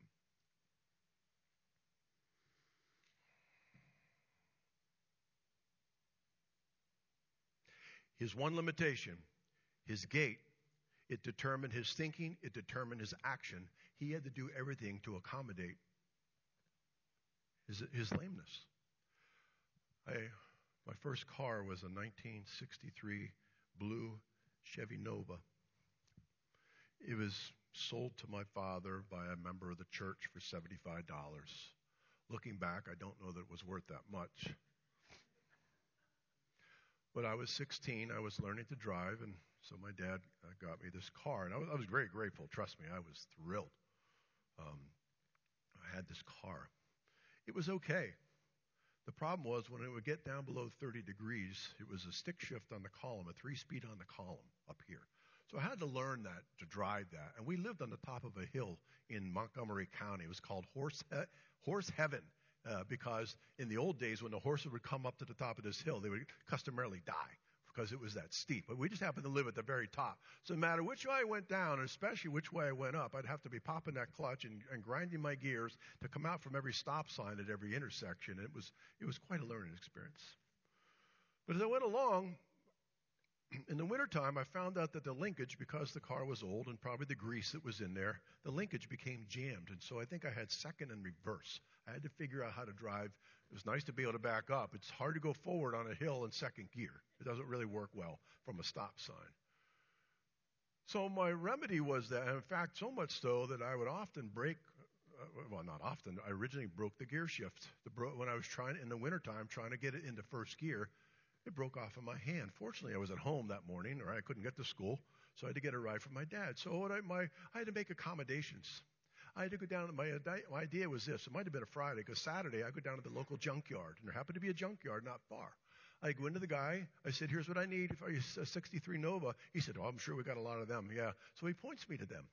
Speaker 3: His one limitation, his gait, it determined his thinking, it determined his action. He had to do everything to accommodate his, his lameness. I, my first car was a nineteen sixty-three blue Chevy Nova. It was sold to my father by a member of the church for seventy-five dollars. Looking back, I don't know that it was worth that much. But I was sixteen. I was learning to drive, and so my dad uh, got me this car. And I was, I was very grateful. Trust me, I was thrilled. Um, I had this car. It was okay. The problem was when it would get down below thirty degrees, it was a stick shift on the column, a three-speed on the column up here. So I had to learn that, to drive that. And we lived on the top of a hill in Montgomery County. It was called Horse, he- Horse Heaven uh, because in the old days when the horses would come up to the top of this hill, they would customarily die because it was that steep. But we just happened to live at the very top. So no matter which way I went down, and especially which way I went up, I'd have to be popping that clutch and, and grinding my gears to come out from every stop sign at every intersection. And it was it was quite a learning experience. But as I went along, in the wintertime, I found out that the linkage, because the car was old and probably the grease that was in there, the linkage became jammed. And so I think I had second and reverse. I had to figure out how to drive. It was nice to be able to back up. It's hard to go forward on a hill in second gear. It doesn't really work well from a stop sign. So my remedy was that, and in fact, so much so that I would often break, uh, well, not often, I originally broke the gear shift. The bro- when I was trying, in the wintertime, trying to get it into first gear, it broke off in my hand. Fortunately, I was at home that morning, or I couldn't get to school, so I had to get a ride from my dad. So what I, my, I had to make accommodations. I had to go down, my, my idea was this, it might have been a Friday, because Saturday I go down to the local junkyard, and there happened to be a junkyard not far. I go into the guy, I said, here's what I need for a sixty-three Nova. He said, oh, I'm sure we got a lot of them, yeah. So he points me to them.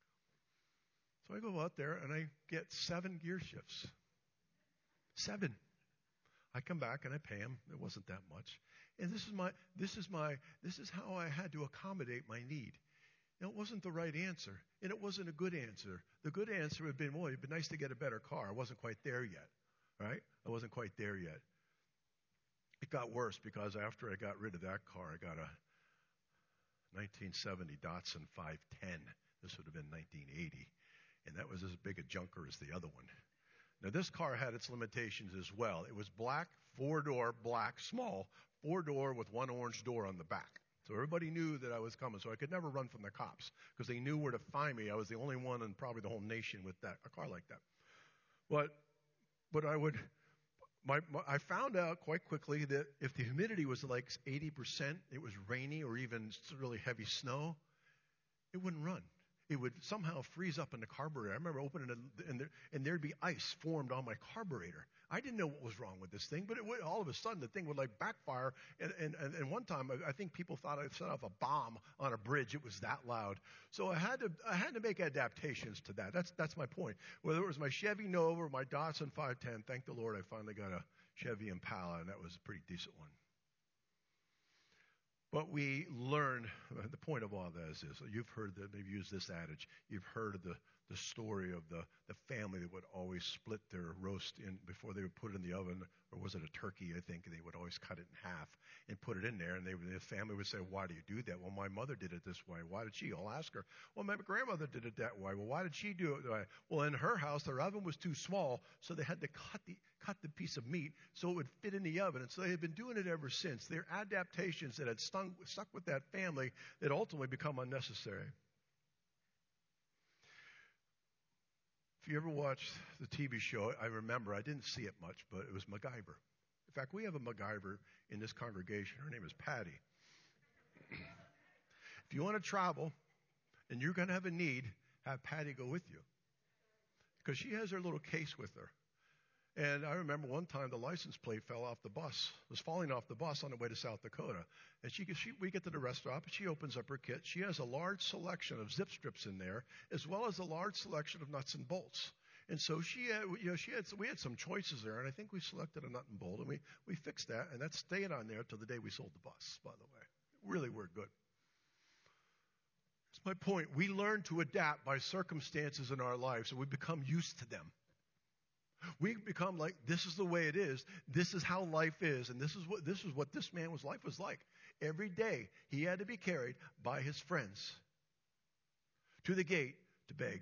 Speaker 3: So I go out there, and I get seven gear shifts. Seven. I come back and I pay him. It wasn't that much. And this is my, this is my, this is how I had to accommodate my need. Now, it wasn't the right answer, and it wasn't a good answer. The good answer would have been, well, it'd be nice to get a better car. I wasn't quite there yet, right? I wasn't quite there yet. It got worse because after I got rid of that car, I got a nineteen seventy Datsun five ten. This would have been nineteen eighty, and that was as big a junker as the other one. Now, this car had its limitations as well. It was black, four-door, black, small, four-door with one orange door on the back. So everybody knew that I was coming, so I could never run from the cops because they knew where to find me. I was the only one in probably the whole nation with that a car like that. But but I would my, my I found out quite quickly that if the humidity was like eighty percent, it was rainy or even really heavy snow, it wouldn't run. It would somehow freeze up in the carburetor. I remember opening it, and, there, and there'd be ice formed on my carburetor. I didn't know what was wrong with this thing, but it would, all of a sudden the thing would like backfire. And, and, and, and one time, I, I think people thought I set off a bomb on a bridge. It was that loud. So I had to I had to make adaptations to that. That's that's my point. Whether it was my Chevy Nova or my Datsun five ten, thank the Lord I finally got a Chevy Impala, and that was a pretty decent one. But we learn, the point of all that is this. You've heard that, maybe use this adage. You've heard of the, the story of the, the family that would always split their roast in before they would put it in the oven, or was it a turkey, I think, and they would always cut it in half and put it in there. And they, the family would say, why do you do that? Well, my mother did it this way. Why did she? I'll ask her. Well, my grandmother did it that way. Well, why did she do it that way? Well, in her house, their oven was too small, so they had to cut the cut the piece of meat so it would fit in the oven. And so they had been doing it ever since. They're adaptations that had stung, stuck with that family that ultimately become unnecessary. If you ever watched the T V show, I remember, I didn't see it much, but it was MacGyver. In fact, we have a MacGyver in this congregation. Her name is Patty. If you want to travel and you're going to have a need, have Patty go with you, because she has her little case with her. And I remember one time the license plate fell off the bus, was falling off the bus on the way to South Dakota. And she, she we get to the rest stop, and she opens up her kit. She has a large selection of zip strips in there, as well as a large selection of nuts and bolts. And so she had, you know, she had, we had some choices there, and I think we selected a nut and bolt, and we, we fixed that, and that stayed on there till the day we sold the bus, by the way. It really worked good. That's my point. We learn to adapt by circumstances in our lives, and we become used to them. We become like, this is the way it is. This is how life is. And this is what this is what this man's life was like. Every day he had to be carried by his friends to the gate to beg.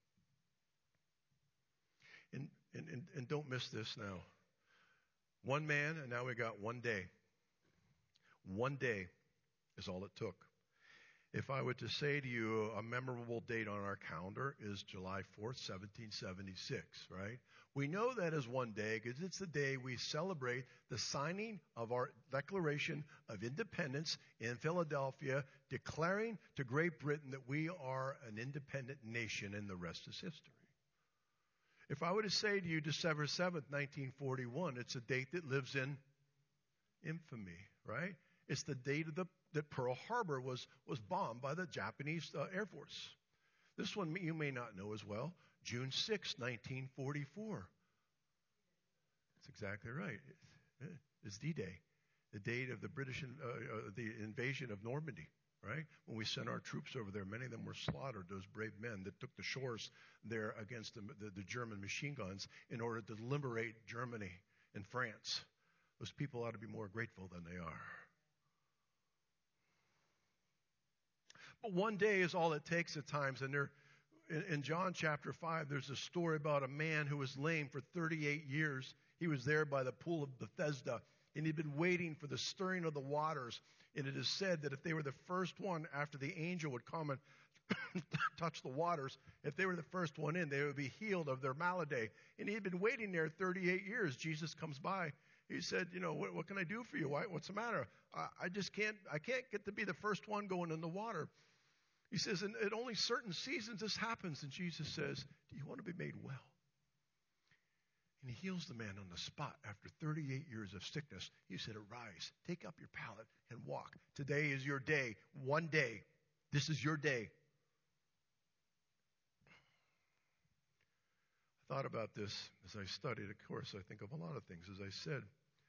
Speaker 3: And, and, and, and don't miss this now. One man, and now we got one day. One day is all it took. If I were to say to you a memorable date on our calendar is July fourth, seventeen seventy-six, right? We know that as one day because it's the day we celebrate the signing of our Declaration of Independence in Philadelphia, declaring to Great Britain that we are an independent nation, and the rest is history. If I were to say to you December seventh, nineteen forty-one, it's a date that lives in infamy, right? It's the date of the, that Pearl Harbor was, was bombed by the Japanese uh, Air Force. This one you may not know as well. June sixth, nineteen forty-four. That's exactly right. It's D-Day, the date of the British uh, uh, the invasion of Normandy, right? When we sent our troops over there, many of them were slaughtered, those brave men that took the shores there against the, the, the German machine guns in order to liberate Germany and France. Those people ought to be more grateful than they are. But one day is all it takes at times. And there, in, in John chapter five, there's a story about a man who was lame for thirty-eight years. He was there by the pool of Bethesda, and he'd been waiting for the stirring of the waters. And it is said that if they were the first one after the angel would come and touch the waters, if they were the first one in, they would be healed of their malady. And he had been waiting there thirty-eight years. Jesus comes by. He said, you know, what, what can I do for you? Why, what's the matter? I, I just can't, I can't get to be the first one going in the water. He says, and at only certain seasons this happens. And Jesus says, do you want to be made well? And he heals the man on the spot after thirty-eight years of sickness. He said, arise, take up your pallet and walk. Today is your day. One day. This is your day. I thought about this as I studied. Of course, I think of a lot of things, as I said.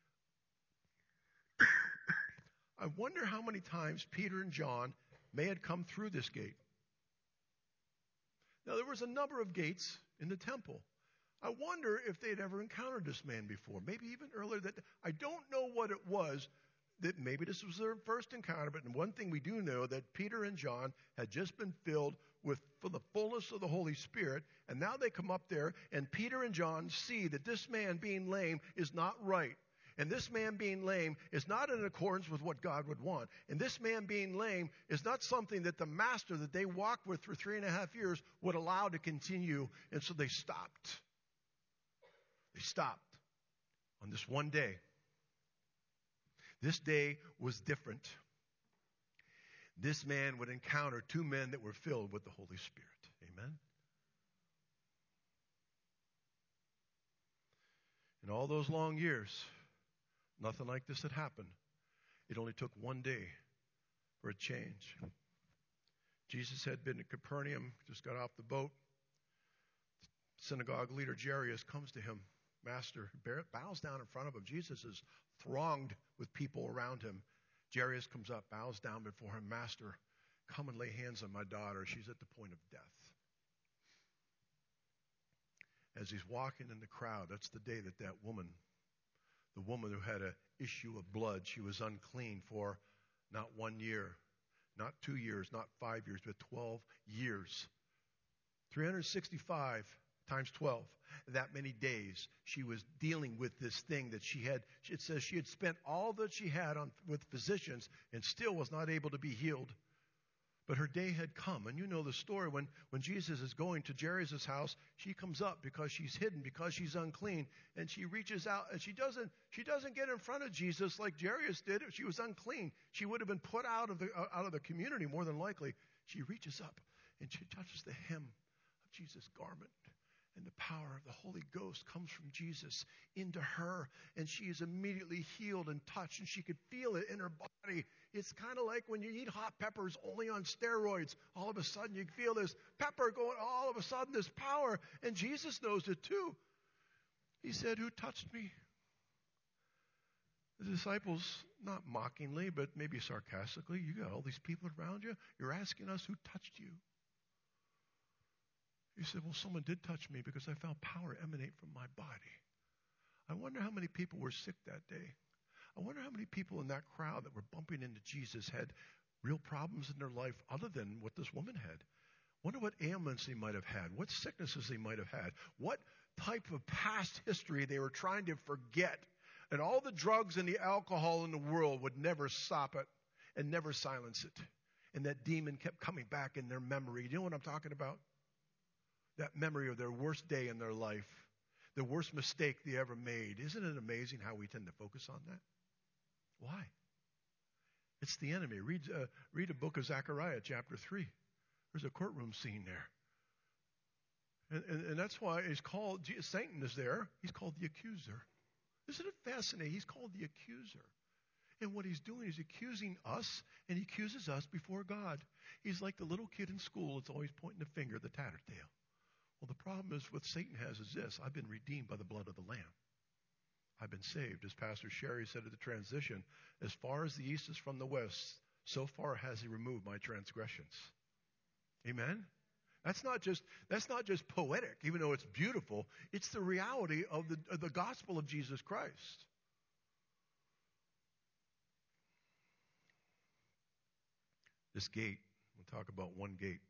Speaker 3: I wonder how many times Peter and John may have come through this gate. Now, there was a number of gates in the temple. I wonder if they'd ever encountered this man before, maybe even earlier. That I don't know what it was, that maybe this was their first encounter, but one thing we do know, that Peter and John had just been filled with for the fullness of the Holy Spirit, and now they come up there, and Peter and John see that this man being lame is not right. And this man being lame is not in accordance with what God would want. And this man being lame is not something that the master that they walked with for three and a half years would allow to continue. And so they stopped. They stopped on this one day. This day was different. This man would encounter two men that were filled with the Holy Spirit. Amen. In all those long years, nothing like this had happened. It only took one day for a change. Jesus had been in Capernaum, just got off the boat. Synagogue leader Jairus comes to him. Master, bows down in front of him. Jesus is thronged with people around him. Jairus comes up, bows down before him. Master, come and lay hands on my daughter. She's at the point of death. As he's walking in the crowd, that's the day that that woman, the woman who had an issue of blood, she was unclean for not one year, not two years, not five years, but twelve years. three hundred sixty-five times twelve. That many days she was dealing with this thing that she had. It says she had spent all that she had on with physicians and still was not able to be healed. But her day had come. And you know the story. When, when Jesus is going to Jairus' house, she comes up because she's hidden, because she's unclean. And she reaches out, and she doesn't, she doesn't get in front of Jesus like Jairus did. If she was unclean, she would have been put out of the, out of the community more than likely. She reaches up, and she touches the hem of Jesus' garment. And the power of the Holy Ghost comes from Jesus into her. And she is immediately healed and touched. And she could feel it in her body. It's kind of like when you eat hot peppers only on steroids. All of a sudden you feel this pepper going, all of a sudden this power. And Jesus knows it too. He said, who touched me? The disciples, not mockingly, but maybe sarcastically, you got all these people around you. You're asking us who touched you. He said, well, someone did touch me because I felt power emanate from my body. I wonder how many people were sick that day. I wonder how many people in that crowd that were bumping into Jesus had real problems in their life other than what this woman had. Wonder what ailments they might have had, what sicknesses they might have had, what type of past history they were trying to forget. And all the drugs and the alcohol in the world would never stop it and never silence it. And that demon kept coming back in their memory. You know what I'm talking about? That memory of their worst day in their life, the worst mistake they ever made. Isn't it amazing how we tend to focus on that? Why? It's the enemy. Read, uh, read a book of Zechariah, chapter three. There's a courtroom scene there. And, and, and that's why it's called, Satan is there. He's called the accuser. Isn't it fascinating? He's called the accuser. And what he's doing is accusing us, and he accuses us before God. He's like the little kid in school that's always pointing the finger at the tattletale. Well, the problem is what Satan has is this. I've been redeemed by the blood of the Lamb. I've been saved. As Pastor Sherry said at the transition, as far as the east is from the west, so far has he removed my transgressions. Amen? That's not just, that's not just poetic, even though it's beautiful. It's the reality of the, of the gospel of Jesus Christ. This gate, we'll talk about one gate.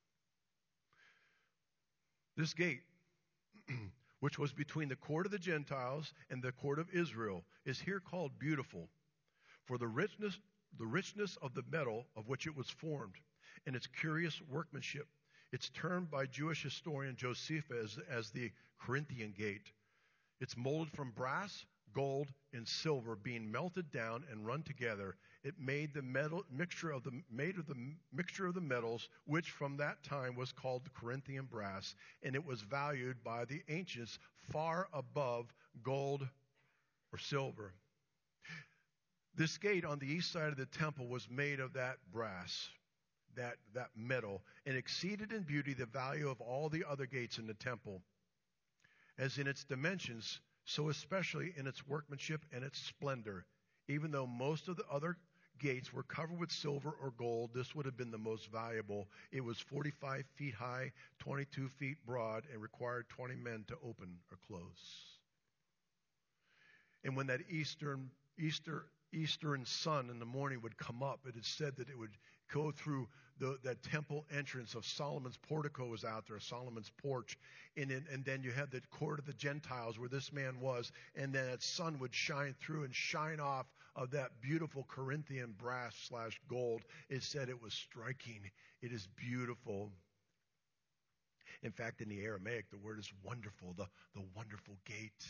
Speaker 3: This gate, which was between the court of the Gentiles and the court of Israel, is here called Beautiful, for the richness, the richness of the metal of which it was formed, and its curious workmanship. It's termed by Jewish historian Josephus as, as the Corinthian gate. It's molded from brass, gold, and silver, being melted down and run together. It made the metal mixture of the made of the mixture of the metals, which from that time was called the Corinthian brass, and it was valued by the ancients far above gold or silver. This gate on the east side of the temple was made of that brass, that that metal, and exceeded in beauty the value of all the other gates in the temple, as in its dimensions, so especially in its workmanship and its splendor. Even though most of the other gates were covered with silver or gold, this would have been the most valuable. It was forty-five feet high, twenty-two feet broad, and required twenty men to open or close. And when that eastern, Easter, eastern sun in the morning would come up, it is said that it would go through the, that temple entrance of Solomon's portico was out there, Solomon's porch. And, then- and then you had the court of the Gentiles where this man was. And then that sun would shine through and shine off of that beautiful Corinthian brass slash gold. It said it was striking. It is beautiful. In fact, in the Aramaic, the word is wonderful, the, the wonderful gate.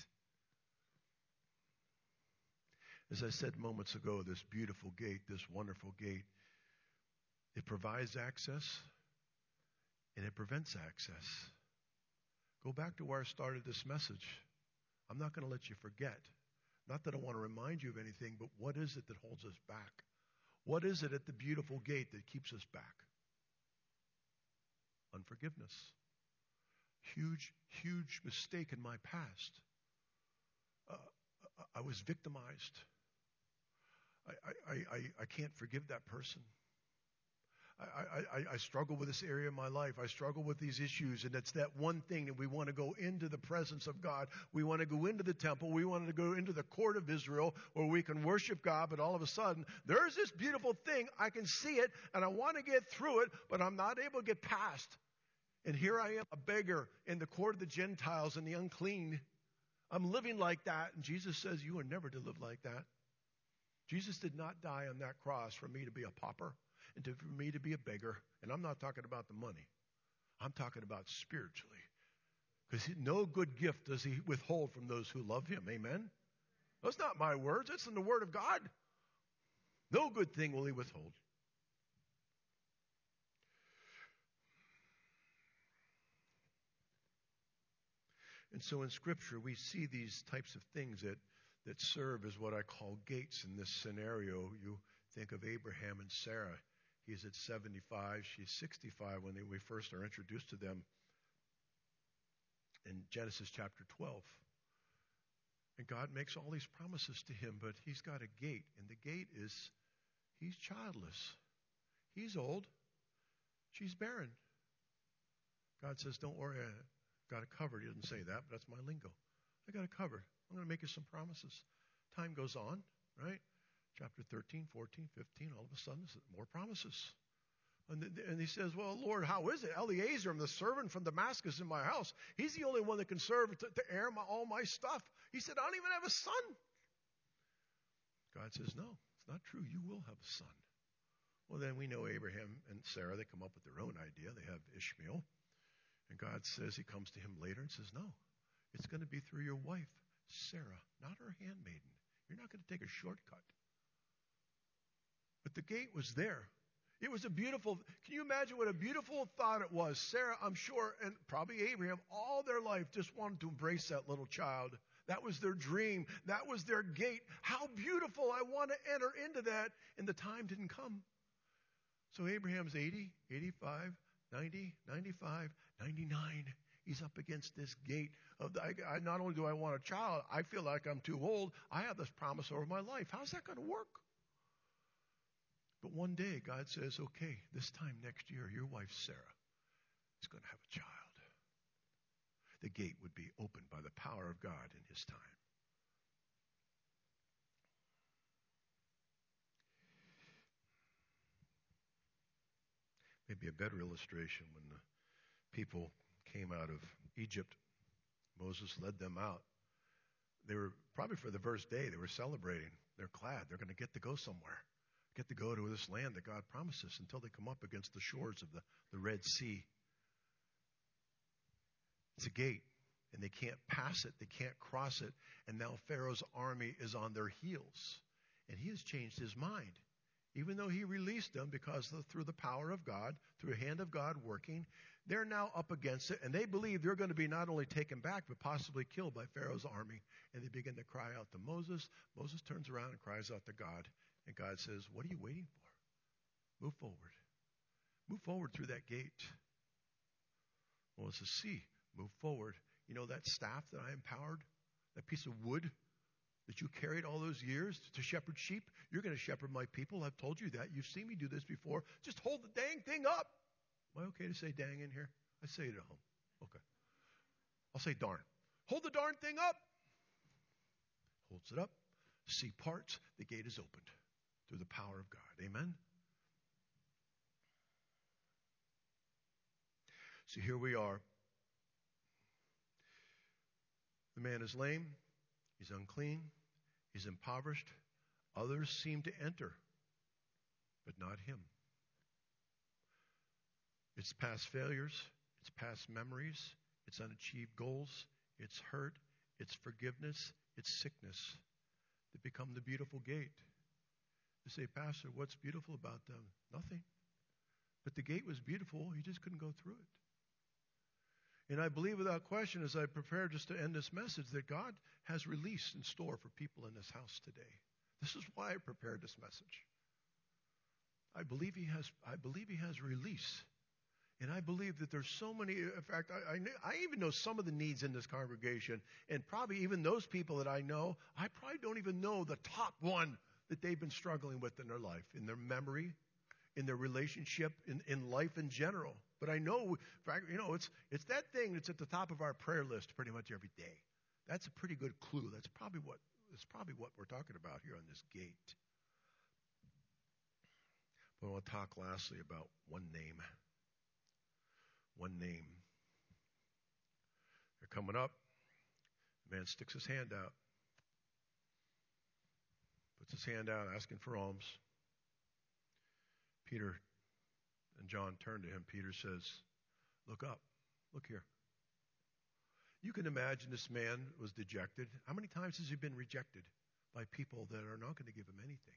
Speaker 3: As I said moments ago, this beautiful gate, this wonderful gate, it provides access and it prevents access. Go back to where I started this message. I'm not going to let you forget. Not that I want to remind you of anything, but what is it that holds us back? What is it at the beautiful gate that keeps us back? Unforgiveness. Huge, huge mistake in my past. Uh, I was victimized. I, I, I, I can't forgive that person. I, I, I struggle with this area of my life. I struggle with these issues. And it's that one thing that we want to go into the presence of God. We want to go into the temple. We want to go into the court of Israel where we can worship God. But all of a sudden, there's this beautiful thing. I can see it and I want to get through it, but I'm not able to get past. And here I am, a beggar in the court of the Gentiles and the unclean. I'm living like that. And Jesus says, you are never to live like that. Jesus did not die on that cross for me to be a pauper and to, for me to be a beggar. And I'm not talking about the money. I'm talking about spiritually. Because no good gift does he withhold from those who love him. Amen? That's not my words. It's in the word of God. No good thing will he withhold. And so in Scripture, we see these types of things that, that serve as what I call gates in this scenario. You think of Abraham and Sarah. He's at seventy-five. She's sixty-five when they, we first are introduced to them in Genesis chapter twelve. And God makes all these promises to him, but he's got a gate. And the gate is, he's childless. He's old. She's barren. God says, don't worry. I got it covered. He didn't say that, but that's my lingo. I got it covered. I'm going to make you some promises. Time goes on, right? Chapter thirteen, fourteen, fifteen, all of a sudden, more promises. And, th- and he says, well, Lord, how is it? Eliezer, I'm the servant from Damascus in my house. He's the only one that can serve to, to air my, all my stuff. He said, I don't even have a son. God says, no, it's not true. You will have a son. Well, then we know Abraham and Sarah, they come up with their own idea. They have Ishmael. And God says, he comes to him later and says, no, it's going to be through your wife, Sarah, not her handmaiden. You're not going to take a shortcut. But the gate was there. It was a beautiful, can you imagine what a beautiful thought it was? Sarah, I'm sure, and probably Abraham, all their life just wanted to embrace that little child. That was their dream. That was their gate. How beautiful. I want to enter into that. And the time didn't come. So Abraham's eighty, eighty-five, ninety, ninety-five, ninety-nine. He's up against this gate of the, I, I, not only do I want a child, I feel like I'm too old. I have this promise over my life. How's that going to work? But one day God says, okay, this time next year, your wife Sarah is going to have a child. The gate would be opened by the power of God in his time. Maybe a better illustration when the people came out of Egypt. Moses led them out. They were, probably for the first day, they were celebrating. They're glad. They're going to get to go somewhere. Get to go to this land that God promises until they come up against the shores of the, the Red Sea. It's a gate, and they can't pass it. They can't cross it. And now Pharaoh's army is on their heels. And he has changed his mind. Even though he released them because of, through the power of God, through the hand of God working, they're now up against it. And they believe they're going to be not only taken back, but possibly killed by Pharaoh's army. And they begin to cry out to Moses. Moses turns around and cries out to God. And God says, what are you waiting for? Move forward. Move forward through that gate. Well, it's a sea. Move forward. You know that staff that I empowered? That piece of wood that you carried all those years to shepherd sheep? You're going to shepherd my people. I've told you that. You've seen me do this before. Just hold the dang thing up. Am I okay to say dang in here? I say it at home. Okay. I'll say darn. Hold the darn thing up. Holds it up. Sea parts. The gate is opened through the power of God. Amen? So here we are. The man is lame. He's unclean. He's impoverished. Others seem to enter, but not him. It's past failures. It's past memories. It's unachieved goals. It's hurt. It's forgiveness. It's sickness that become the beautiful gate. You say, Pastor, what's beautiful about them? Nothing. But the gate was beautiful. You just couldn't go through it. And I believe without question, as I prepare just to end this message, that God has release in store for people in this house today. This is why I prepared this message. I believe He has, I believe He has release. And I believe that there's so many, in fact, I, I, I even know some of the needs in this congregation, and probably even those people that I know, I probably don't even know the top one that they've been struggling with in their life, in their memory, in their relationship, in, in life in general. But I know, in fact, you know, it's it's that thing that's at the top of our prayer list pretty much every day. That's a pretty good clue. That's probably what that's probably what we're talking about here on this gate. But I want to talk lastly about one name. One name. They're coming up. The man sticks his hand out. Puts his hand out asking for alms. Peter and John turn to him. Peter says, look up. Look here. You can imagine this man was dejected. How many times has he been rejected by people that are not going to give him anything?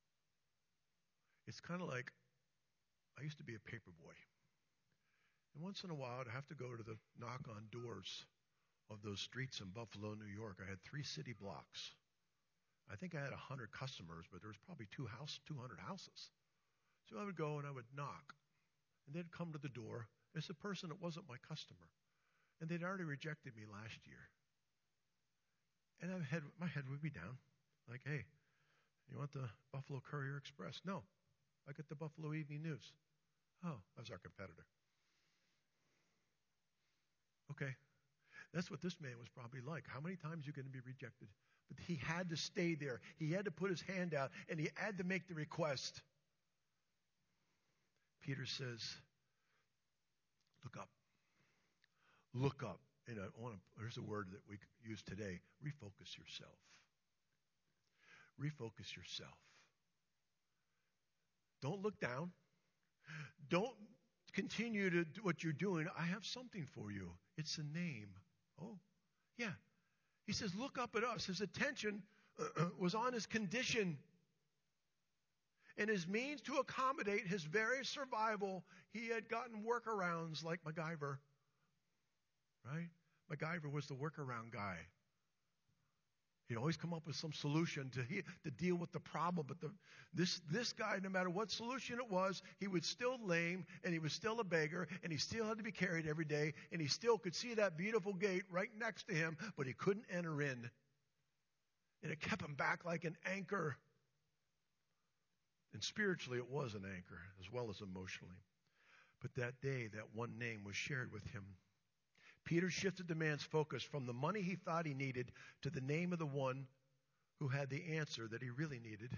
Speaker 3: It's kind of like, I used to be a paper boy. And once in a while, I'd have to go to the knock on doors of those streets in Buffalo, New York. I had three city blocks. I think I had one hundred customers, but there was probably two house, two hundred houses. So I would go and I would knock. And they'd come to the door. It's a person that wasn't my customer. And they'd already rejected me last year. And I had, my head would be down. Like, hey, you want the Buffalo Courier Express? No. I get the Buffalo Evening News. Oh, that was our competitor. Okay. That's what this man was probably like. How many times are you going to be rejected? But he had to stay there. He had to put his hand out, and he had to make the request. Peter says, look up. Look up. And I want to, there's a word that we use today. Refocus yourself. Refocus yourself. Don't look down. Don't continue to do what you're doing. I have something for you. It's a name. Oh, yeah. He says, look up at us. His attention uh, was on his condition. And his means to accommodate his very survival, he had gotten workarounds like MacGyver. Right? MacGyver was the workaround guy. He'd always come up with some solution to he, to deal with the problem. But the, this this guy, no matter what solution it was, he was still lame, and he was still a beggar, and he still had to be carried every day, and he still could see that beautiful gate right next to him, but he couldn't enter in. And it kept him back like an anchor. And spiritually, it was an anchor, as well as emotionally. But that day, that one name was shared with him. Peter shifted the man's focus from the money he thought he needed to the name of the one who had the answer that he really needed.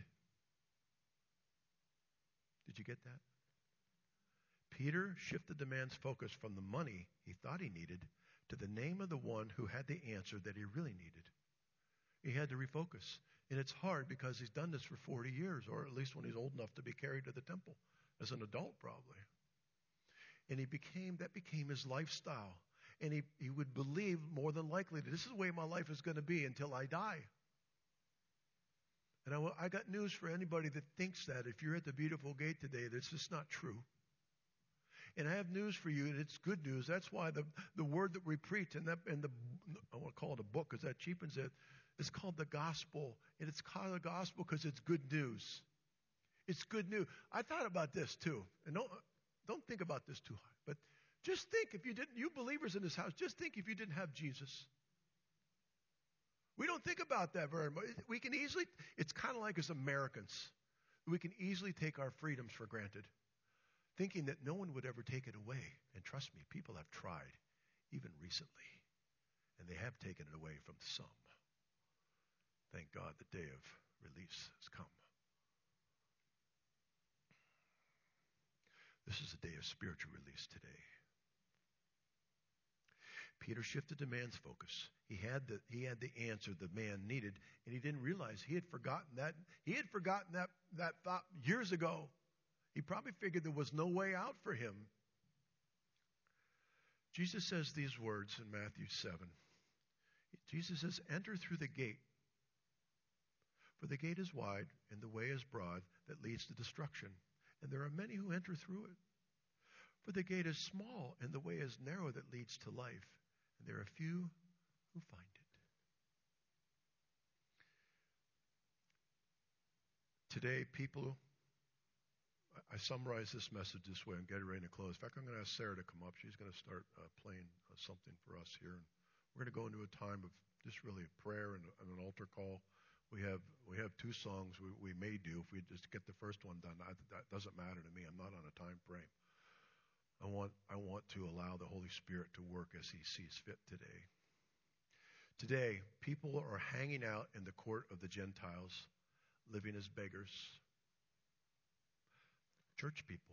Speaker 3: Did you get that? Peter shifted the man's focus from the money he thought he needed to the name of the one who had the answer that he really needed. He had to refocus. And it's hard because he's done this for forty years, or at least when he's old enough to be carried to the temple, as an adult probably. And he became, that became his lifestyle. And he, he would believe more than likely that this is the way my life is going to be until I die. And I, I got news for anybody that thinks that. If you're at the beautiful gate today, that's just not true. And I have news for you, and it's good news. That's why the, the word that we preach, and, that, and the, I want to call it a book because that cheapens it, it's called the gospel. And it's called the gospel because it's good news. It's good news. I thought about this too. And don't, don't think about this too hard. But just think if you didn't, you believers in this house, just think if you didn't have Jesus. We don't think about that very much. We can easily, it's kind of like as Americans, we can easily take our freedoms for granted, thinking that no one would ever take it away. And trust me, people have tried, even recently, and they have taken it away from some. Thank God the day of release has come. This is a day of spiritual release today. Peter shifted the man's focus. He had the he had the answer the man needed, and he didn't realize he had forgotten that. He had forgotten that, that thought years ago. He probably figured there was no way out for him. Jesus says these words in Matthew seven. Jesus says, enter through the gate. For the gate is wide and the way is broad that leads to destruction, and there are many who enter through it. For the gate is small and the way is narrow that leads to life, and there are few who find it. Today, people, I summarize this message this way. I'm getting ready to close. In fact, I'm going to ask Sarah to come up. She's going to start uh, playing uh, something for us here. And we're going to go into a time of just really a prayer and, and an altar call. We have we have two songs we, we may do. If we just get the first one done, I, that doesn't matter to me. I'm not on a time frame. I want I want to allow the Holy Spirit to work as He sees fit today. Today, people are hanging out in the court of the Gentiles, living as beggars. Church people.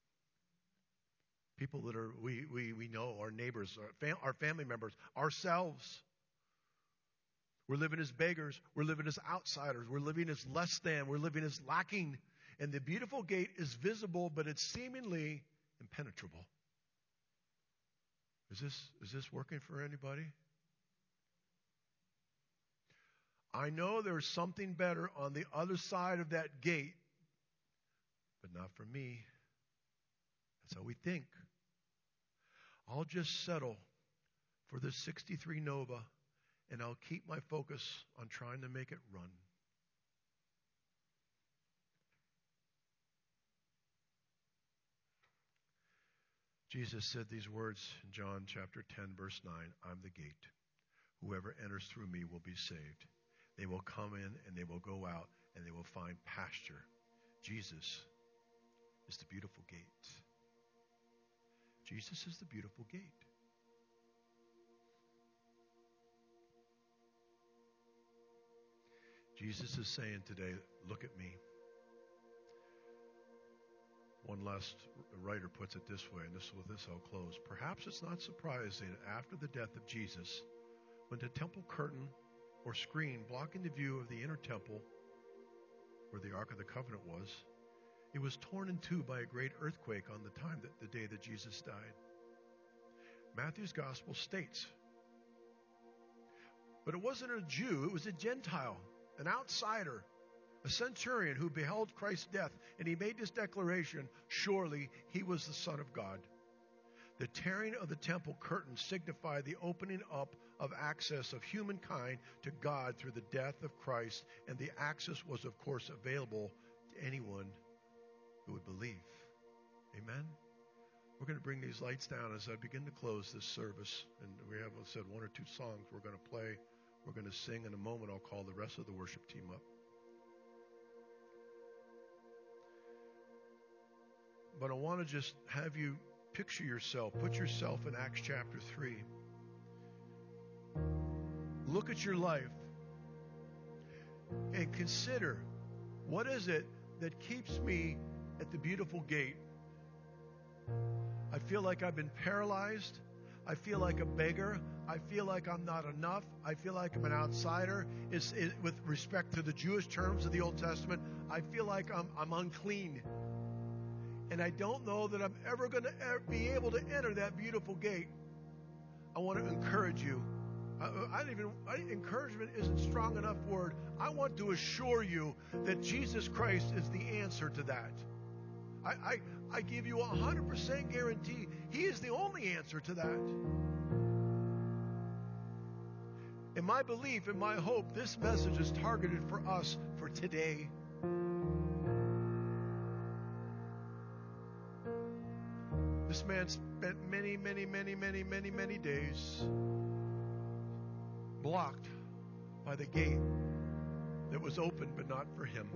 Speaker 3: People that are we we, we know, our neighbors, our, fam, our family members, ourselves. We're living as beggars. We're living as outsiders. We're living as less than. We're living as lacking. And the beautiful gate is visible, but it's seemingly impenetrable. Is this, is this working for anybody? I know there's something better on the other side of that gate, but not for me. That's how we think. I'll just settle for the sixty-three Nova, and I'll keep my focus on trying to make it run. Jesus said these words in John chapter ten, verse nine, I'm the gate. Whoever enters through me will be saved. They will come in and they will go out and they will find pasture. Jesus is the beautiful gate. Jesus is the beautiful gate. Jesus is saying today, look at me. One last writer puts it this way, and this with this I'll close. Perhaps it's not surprising that after the death of Jesus, when the temple curtain or screen blocking the view of the inner temple, where the Ark of the Covenant was, it was torn in two by a great earthquake on the time that the day that Jesus died. Matthew's gospel states, but it wasn't a Jew, it was a Gentile, an outsider, a centurion who beheld Christ's death, and he made this declaration, surely he was the Son of God. The tearing of the temple curtain signified the opening up of access of humankind to God through the death of Christ, and the access was, of course, available to anyone who would believe. Amen? We're going to bring these lights down as I begin to close this service, and we have, I said, one or two songs we're going to play. We're going to sing. In a moment, I'll call the rest of the worship team up. But I want to just have you picture yourself, put yourself in Acts chapter three. Look at your life and consider, what is it that keeps me at the beautiful gate? I feel like I've been paralyzed. I feel like a beggar. I feel like I'm not enough. I feel like I'm an outsider. It's, it, with respect to the Jewish terms of the Old Testament, I feel like I'm, I'm unclean. And I don't know that I'm ever going to be able to enter that beautiful gate. I want to encourage you. I, I don't even, I, encouragement isn't strong enough word. I want to assure you that Jesus Christ is the answer to that. I, I, I give you a one hundred percent guarantee He is the only answer to that. In my belief, in my hope, this message is targeted for us for today. This man spent many, many, many, many, many, many days blocked by the gate that was open but not for him.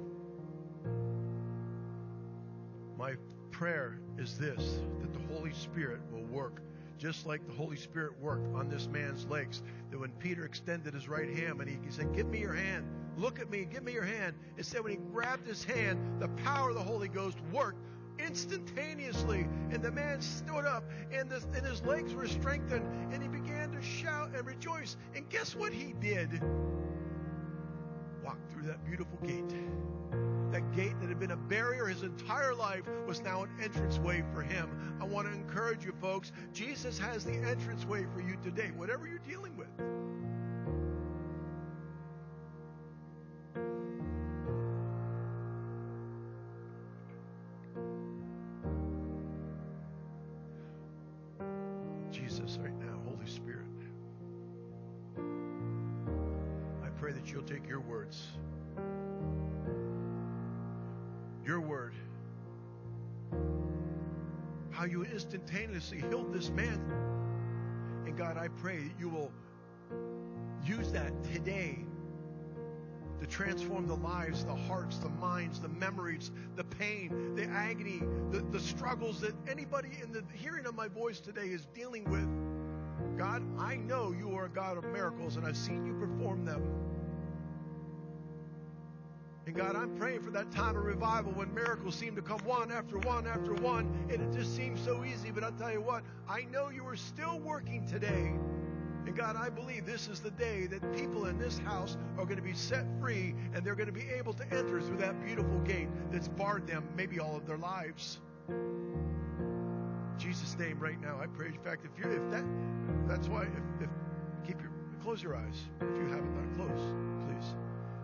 Speaker 3: My prayer is this, that the Holy Spirit will work just like the Holy Spirit worked on this man's legs. That when Peter extended his right hand and he, he said, give me your hand, look at me, give me your hand. It said when he grabbed his hand, the power of the Holy Ghost worked instantaneously, and the man stood up, and, this, and his legs were strengthened, and he began to and shout and rejoice. And guess what he did? Walked through that beautiful gate. That gate that had been a barrier his entire life was now an entranceway for him. I want to encourage you, folks. Jesus has the entranceway for you today, whatever you're dealing with. Jesus, right now, Holy Spirit, I pray that you'll take your words, your word, how you instantaneously healed this man. And God, I pray that you will use that today to transform the lives, the hearts, the minds, the memories, the pain, the agony, the, the struggles that anybody in the hearing of my voice today is dealing with. God, I know you are a God of miracles, and I've seen you perform them. And God, I'm praying for that time of revival when miracles seem to come one after one after one, and it just seems so easy. But I'll tell you what, I know you are still working today. And God, I believe this is the day that people in this house are going to be set free, and they're going to be able to enter through that beautiful gate that's barred them maybe all of their lives. In Jesus' name, right now, I pray. In fact, if you're, if that, that's why, if, if keep your, close your eyes. If you haven't done, close, please.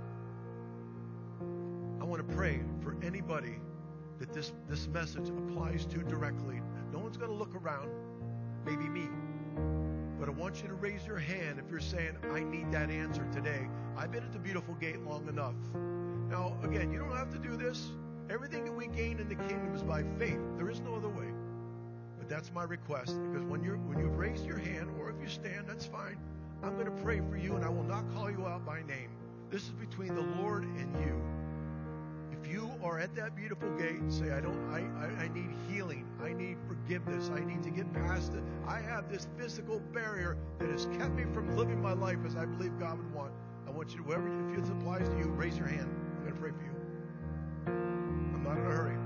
Speaker 3: I want to pray for anybody that this, this message applies to directly. No one's going to look around, maybe me. But I want you to raise your hand if you're saying, I need that answer today. I've been at the beautiful gate long enough. Now, again, you don't have to do this. Everything that we gain in the kingdom is by faith. There is no other way. But that's my request, because when you're when you've raised your hand, or if you stand, that's fine. I'm going to pray for you, and I will not call you out by name. This is between the Lord and you. If you are at that beautiful gate and say, I don't, I, I, I need healing, I need forgiveness, I need to get past it, I have this physical barrier that has kept me from living my life as I believe God would want. I want you to, whoever, if this applies to you, raise your hand. I'm going to pray for you. I'm not in a hurry.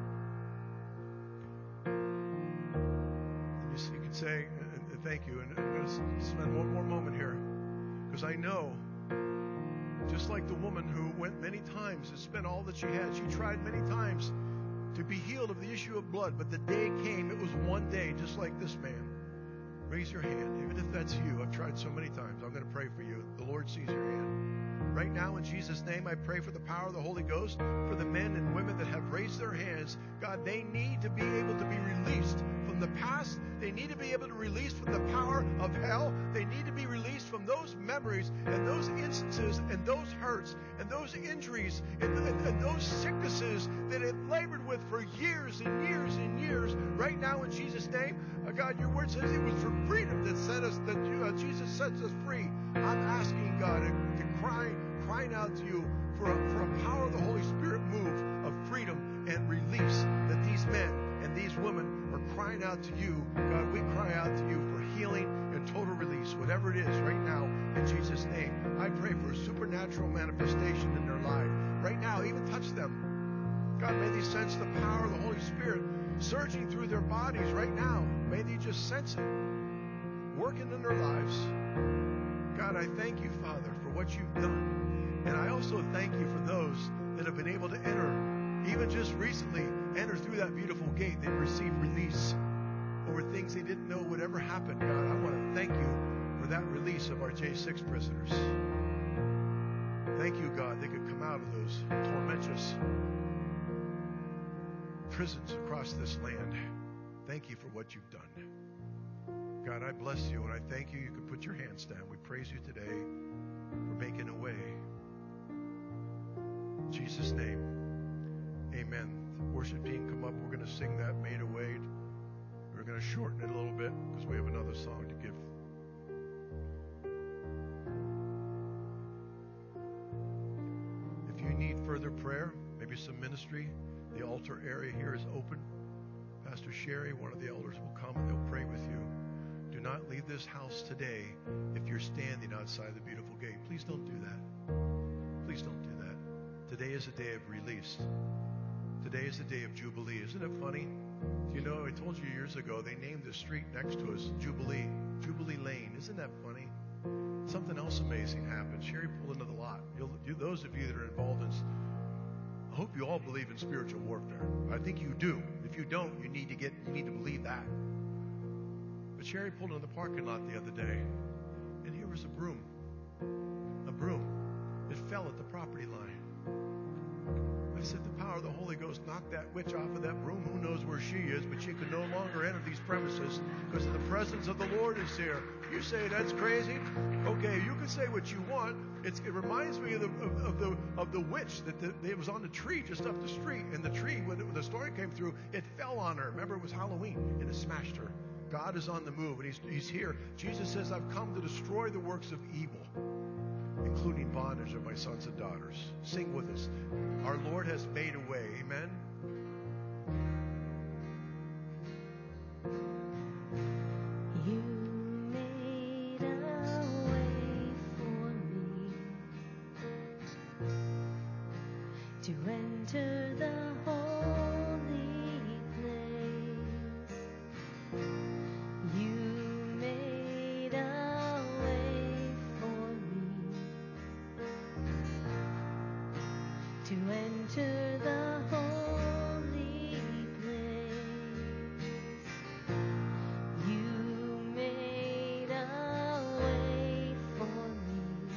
Speaker 3: And you, you can say, and, and thank you, and I'm going to spend one more moment here, because I know, just like the woman who went many times and spent all that she had, she tried many times to be healed of the issue of blood, but the day came, it was one day, just like this man. Raise your hand, even if that's you. I've tried so many times. I'm going to pray for you. The Lord sees your hand. Right now, in Jesus' name, I pray for the power of the Holy Ghost, for the men and women that have raised their hands. God, they need to be able to be released from the past. They need to be able to release from the power of hell. They need to be released from those memories and those instances and those hurts and those injuries and, and, and those sicknesses that they've labored with for years and years and years. Right now, in Jesus' name, uh, God, your word says it was for freedom that set us, that you, uh, Jesus sets us free. I'm asking God to, to cry, crying out to you for a, for a power of the Holy Spirit move of freedom and release, that these men and these women are crying out to you. God, we cry out to you for healing and total release, whatever it is right now, in Jesus' name. I pray for a supernatural manifestation in their life. Right now, even touch them. God, may they sense the power of the Holy Spirit surging through their bodies right now. May they just sense it, working in their lives. God, I thank you, Father, for what you've done. And I also thank you for those that have been able to enter, even just recently, enter through that beautiful gate. They've received release over things they didn't know would ever happen. God, I want to thank you for that release of our J six prisoners. Thank you, God, they could come out of those tormentous prisons across this land. Thank you for what you've done. God, I bless you, and I thank you. You can put your hands down. We praise you today for making a way. In Jesus' name, amen. Worship team, come up. We're going to sing that Made a Way. We're going to shorten it a little bit because we have another song to give. If you need further prayer, maybe some ministry, the altar area here is open. Pastor Sherry, one of the elders, will come and they'll pray with you. Do not leave this house today if you're standing outside the beautiful gate. Please don't do that. Please don't do that. Today is a day of release. Today is a day of jubilee. Isn't it funny? You know, I told you years ago, they named the street next to us Jubilee, Jubilee Lane. Isn't that funny? Something else amazing happened. Sherry pulled into the lot. You'll, you, those of you that are involved in, I hope you all believe in spiritual warfare. I think you do. If you don't, you need to get, you need to believe that. But Sherry pulled into the parking lot the other day, and here was a broom. A broom. It fell at the property line. I said, the power of the Holy Ghost knocked that witch off of that broom. Who knows where she is, but she can no longer enter these premises because of the presence of the Lord is here. You say that's crazy? Okay, you can say what you want. It's, it reminds me of the of, of the of the witch that the, it was on the tree just up the street, and the tree when, it, when the storm came through, it fell on her. Remember, it was Halloween, and it smashed her. God is on the move, and He's He's here. Jesus says, "I've come to destroy the works of evil, including bondage of my sons and daughters." Sing with us. Our Lord has made a way. Amen.
Speaker 1: You made a way for me to enter the holy place. You made a way for me to enter the holy place. You made a way for me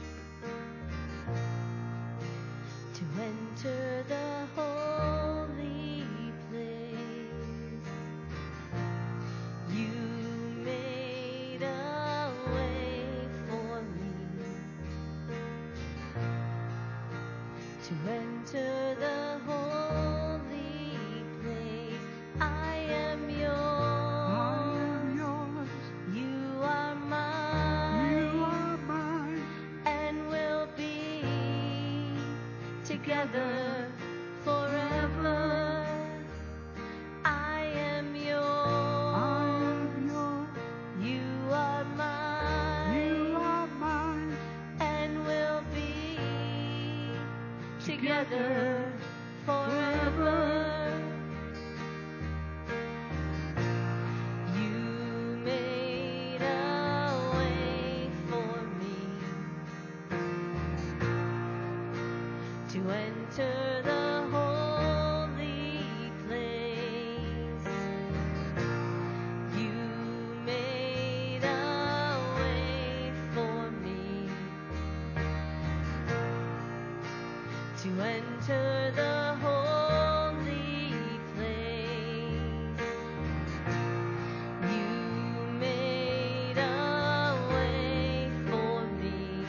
Speaker 1: to enter the holy place. You made a way for me to enter the holy place. I am yours.
Speaker 2: I am yours.
Speaker 1: You are mine.
Speaker 2: You are mine.
Speaker 1: And we'll be together forever. I am yours.
Speaker 2: I am yours.
Speaker 1: You are mine.
Speaker 2: You are mine.
Speaker 1: And we'll be together forever. You made a way for me to enter the holy place. You made a way for me to enter the holy place. You made a way for me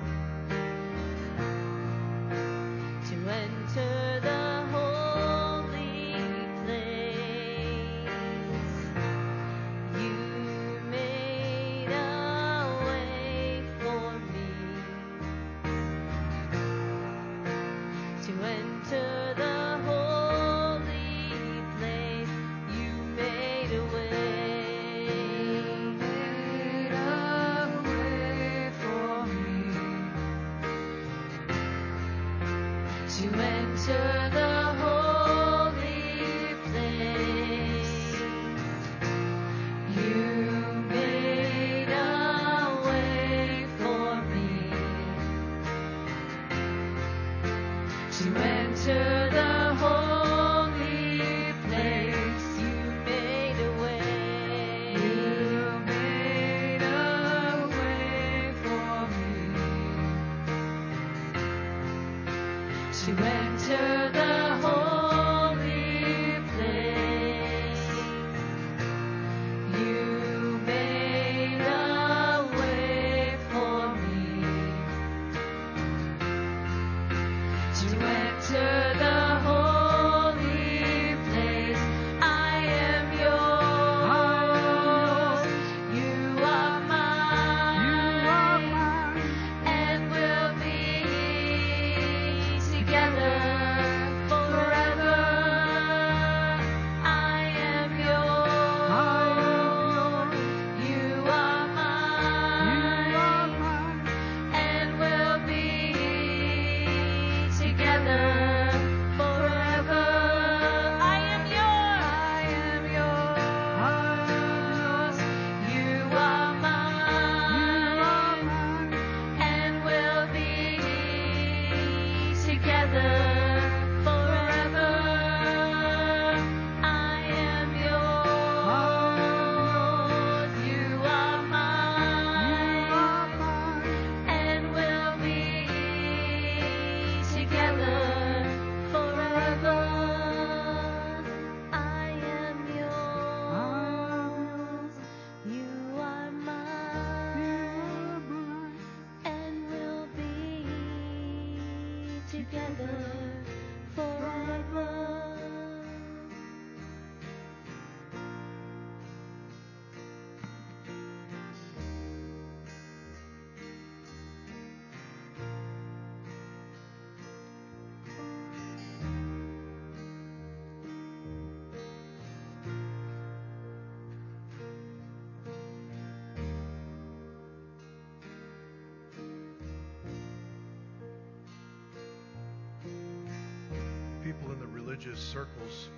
Speaker 1: to enter the holy place. You made a way for me to enter the holy place. You made a way. You made a way for me to enter the holy place. You made a way for me to enter the holy place. You made a way. You made a way for me to enter the holy place. You made a way for me to enter the holy place. I am yours. You are mine.
Speaker 2: You are mine.
Speaker 1: And we'll be together together forever.
Speaker 3: People in the religious circles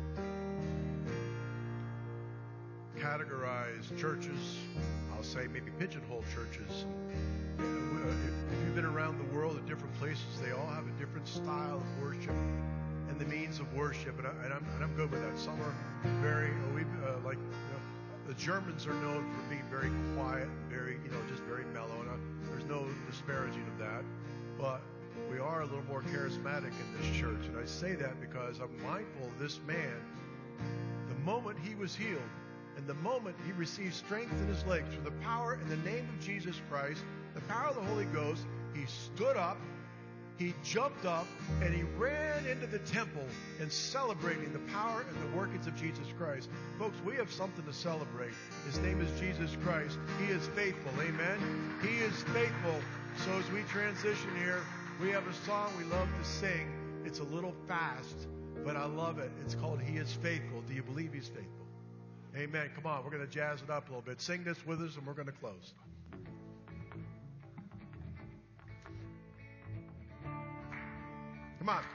Speaker 3: categorize churches, I'll say maybe pigeonhole churches. If you've been around the world at different places, they all have a different style of worship and the means of worship, and, I, and, I'm, and I'm good with that. Some are very, uh, we, uh, like, you know, the Germans are known for being very quiet and very, you know, just very mellow, and I, there's no disparaging of that, but we are a little more charismatic in this church, and I say that because I'm mindful of this man. The moment he was healed, and the moment he received strength in his legs through the power in the name of Jesus Christ, the power of the Holy Ghost, he stood up, he jumped up, and he ran into the temple and celebrating the power and the workings of Jesus Christ. Folks, we have something to celebrate. His name is Jesus Christ. He is faithful. Amen? He is faithful. So as we transition here, we have a song we love to sing. It's a little fast, but I love it. It's called He is Faithful. Do you believe He's faithful? Amen. Come on, we're going to jazz it up a little bit. Sing this with us, and we're going to close. Come on.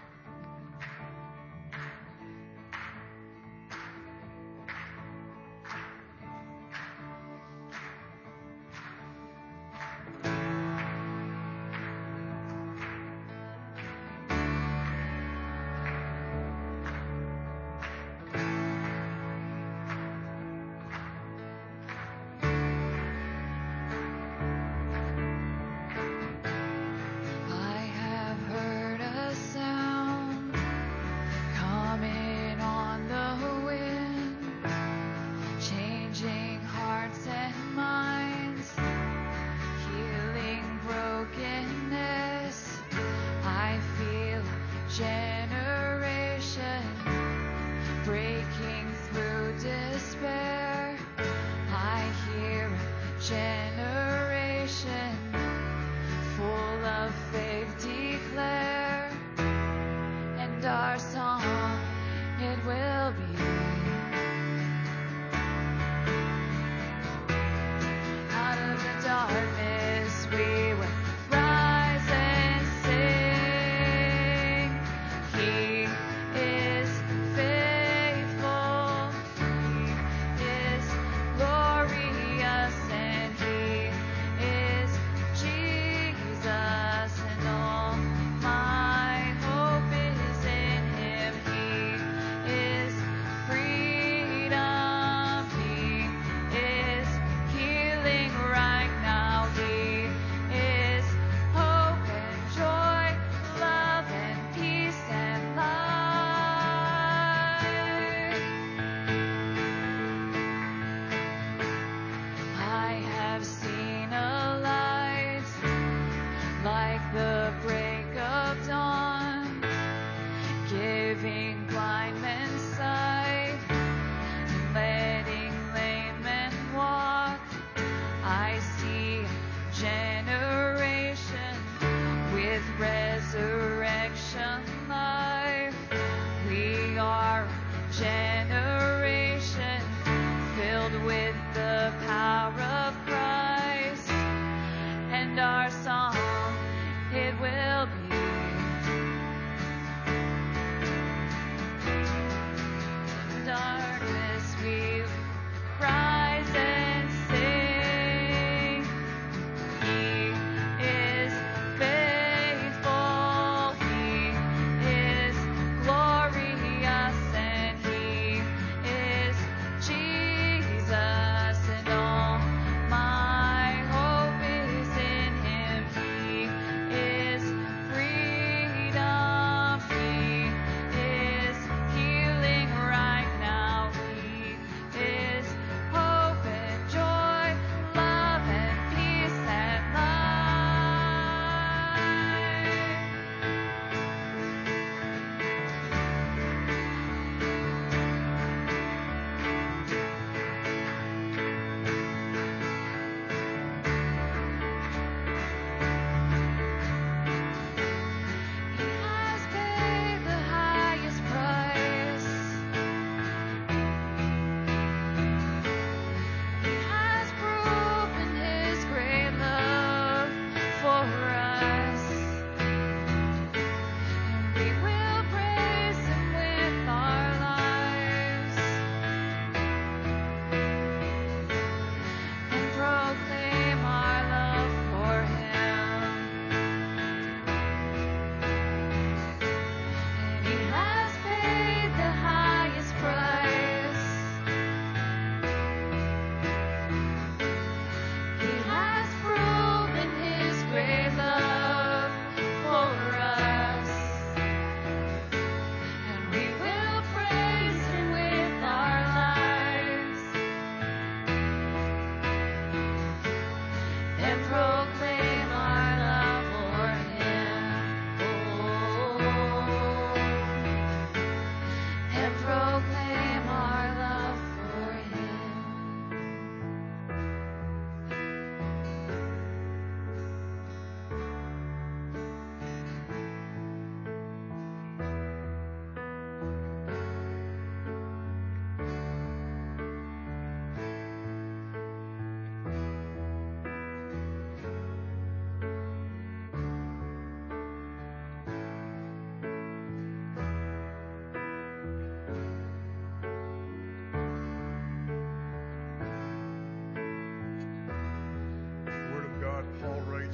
Speaker 4: I have heard a sound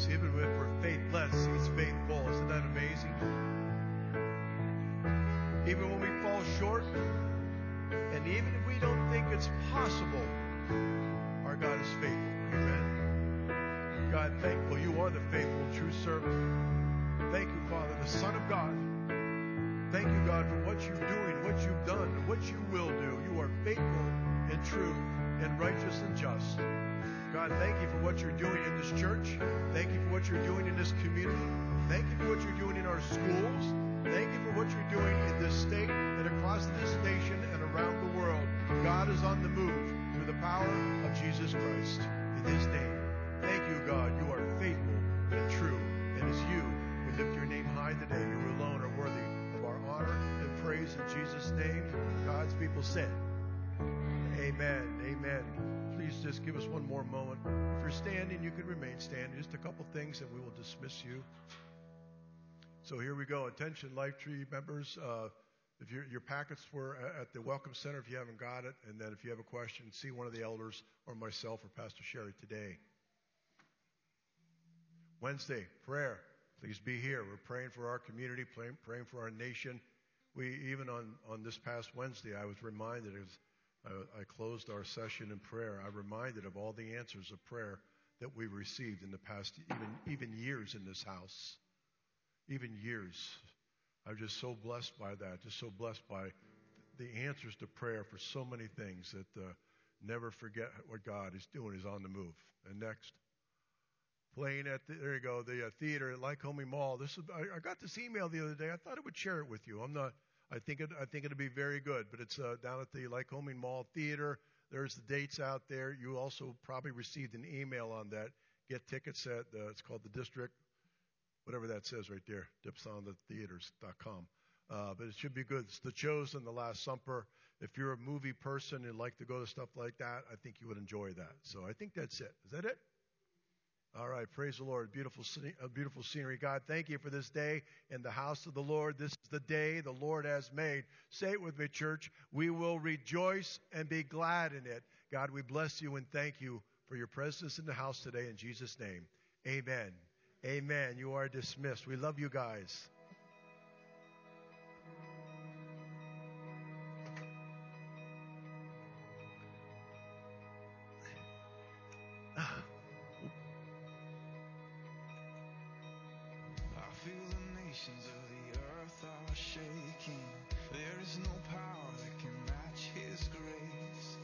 Speaker 3: faithfulness. Even if we're faithless, He's faithful. Isn't that amazing? Even when we fall short, and even if we don't think it's possible, our God is faithful. Amen. God, thankful you are the faithful, true servant. Thank you, Father, the Son of God. Thank you, God, for what you're doing, what you've done, and what you will do. You are faithful and true and righteous and just. God, thank you for what you're doing in this church. Thank you for what you're doing in this community. Thank you for what you're doing in our schools. Thank you for what you're doing in this state and across this nation and around the world. God is on the move through the power of Jesus Christ. In His name, thank you, God. You are faithful and true. And as you, we lift your name high today. You alone are worthy of our honor and praise in Jesus' name. God's people said, amen. Amen. Please just give us one more moment. If you're standing, you can remain standing. Just a couple things and we will dismiss you. So here we go. Attention, Lifetree members. Uh, if your your packets were at the Welcome Center, if you haven't got it, and then if you have a question, see one of the elders or myself or Pastor Sherry today. Wednesday, prayer. Please be here. We're praying for our community, praying, praying for our nation. We even on, on this past Wednesday, I was reminded as I, I closed our session in prayer, I reminded of all the answers of prayer that we've received in the past even even years in this house. Even years. I'm just so blessed by that. Just so blessed by the answers to prayer for so many things that uh, never forget what God is doing. Is on the move. And next, playing at the, there you go, the uh, theater at Lycoming Mall. This is, I, I got this email the other day. I thought I would share it with you. I'm not. I think it. I think it'll be very good. But it's uh, down at the Lycoming Mall Theater. There's the dates out there. You also probably received an email on that. Get tickets at. Uh, it's called the District. Whatever that says right there, dips on the theaters dot com. Uh, but it should be good. It's The Chosen, The Last Supper. If you're a movie person and like to go to stuff like that, I think you would enjoy that. So I think that's it. Is that it? All right. Praise the Lord. Beautiful, uh, beautiful scenery. God, thank you for this day in the house of the Lord. This is the day the Lord has made. Say it with me, church. We will rejoice and be glad in it. God, we bless you and thank you for your presence in the house today in Jesus' name. Amen. Amen. You are dismissed. We love you guys.
Speaker 7: I feel the nations of the earth are shaking. There is no power that can match His grace.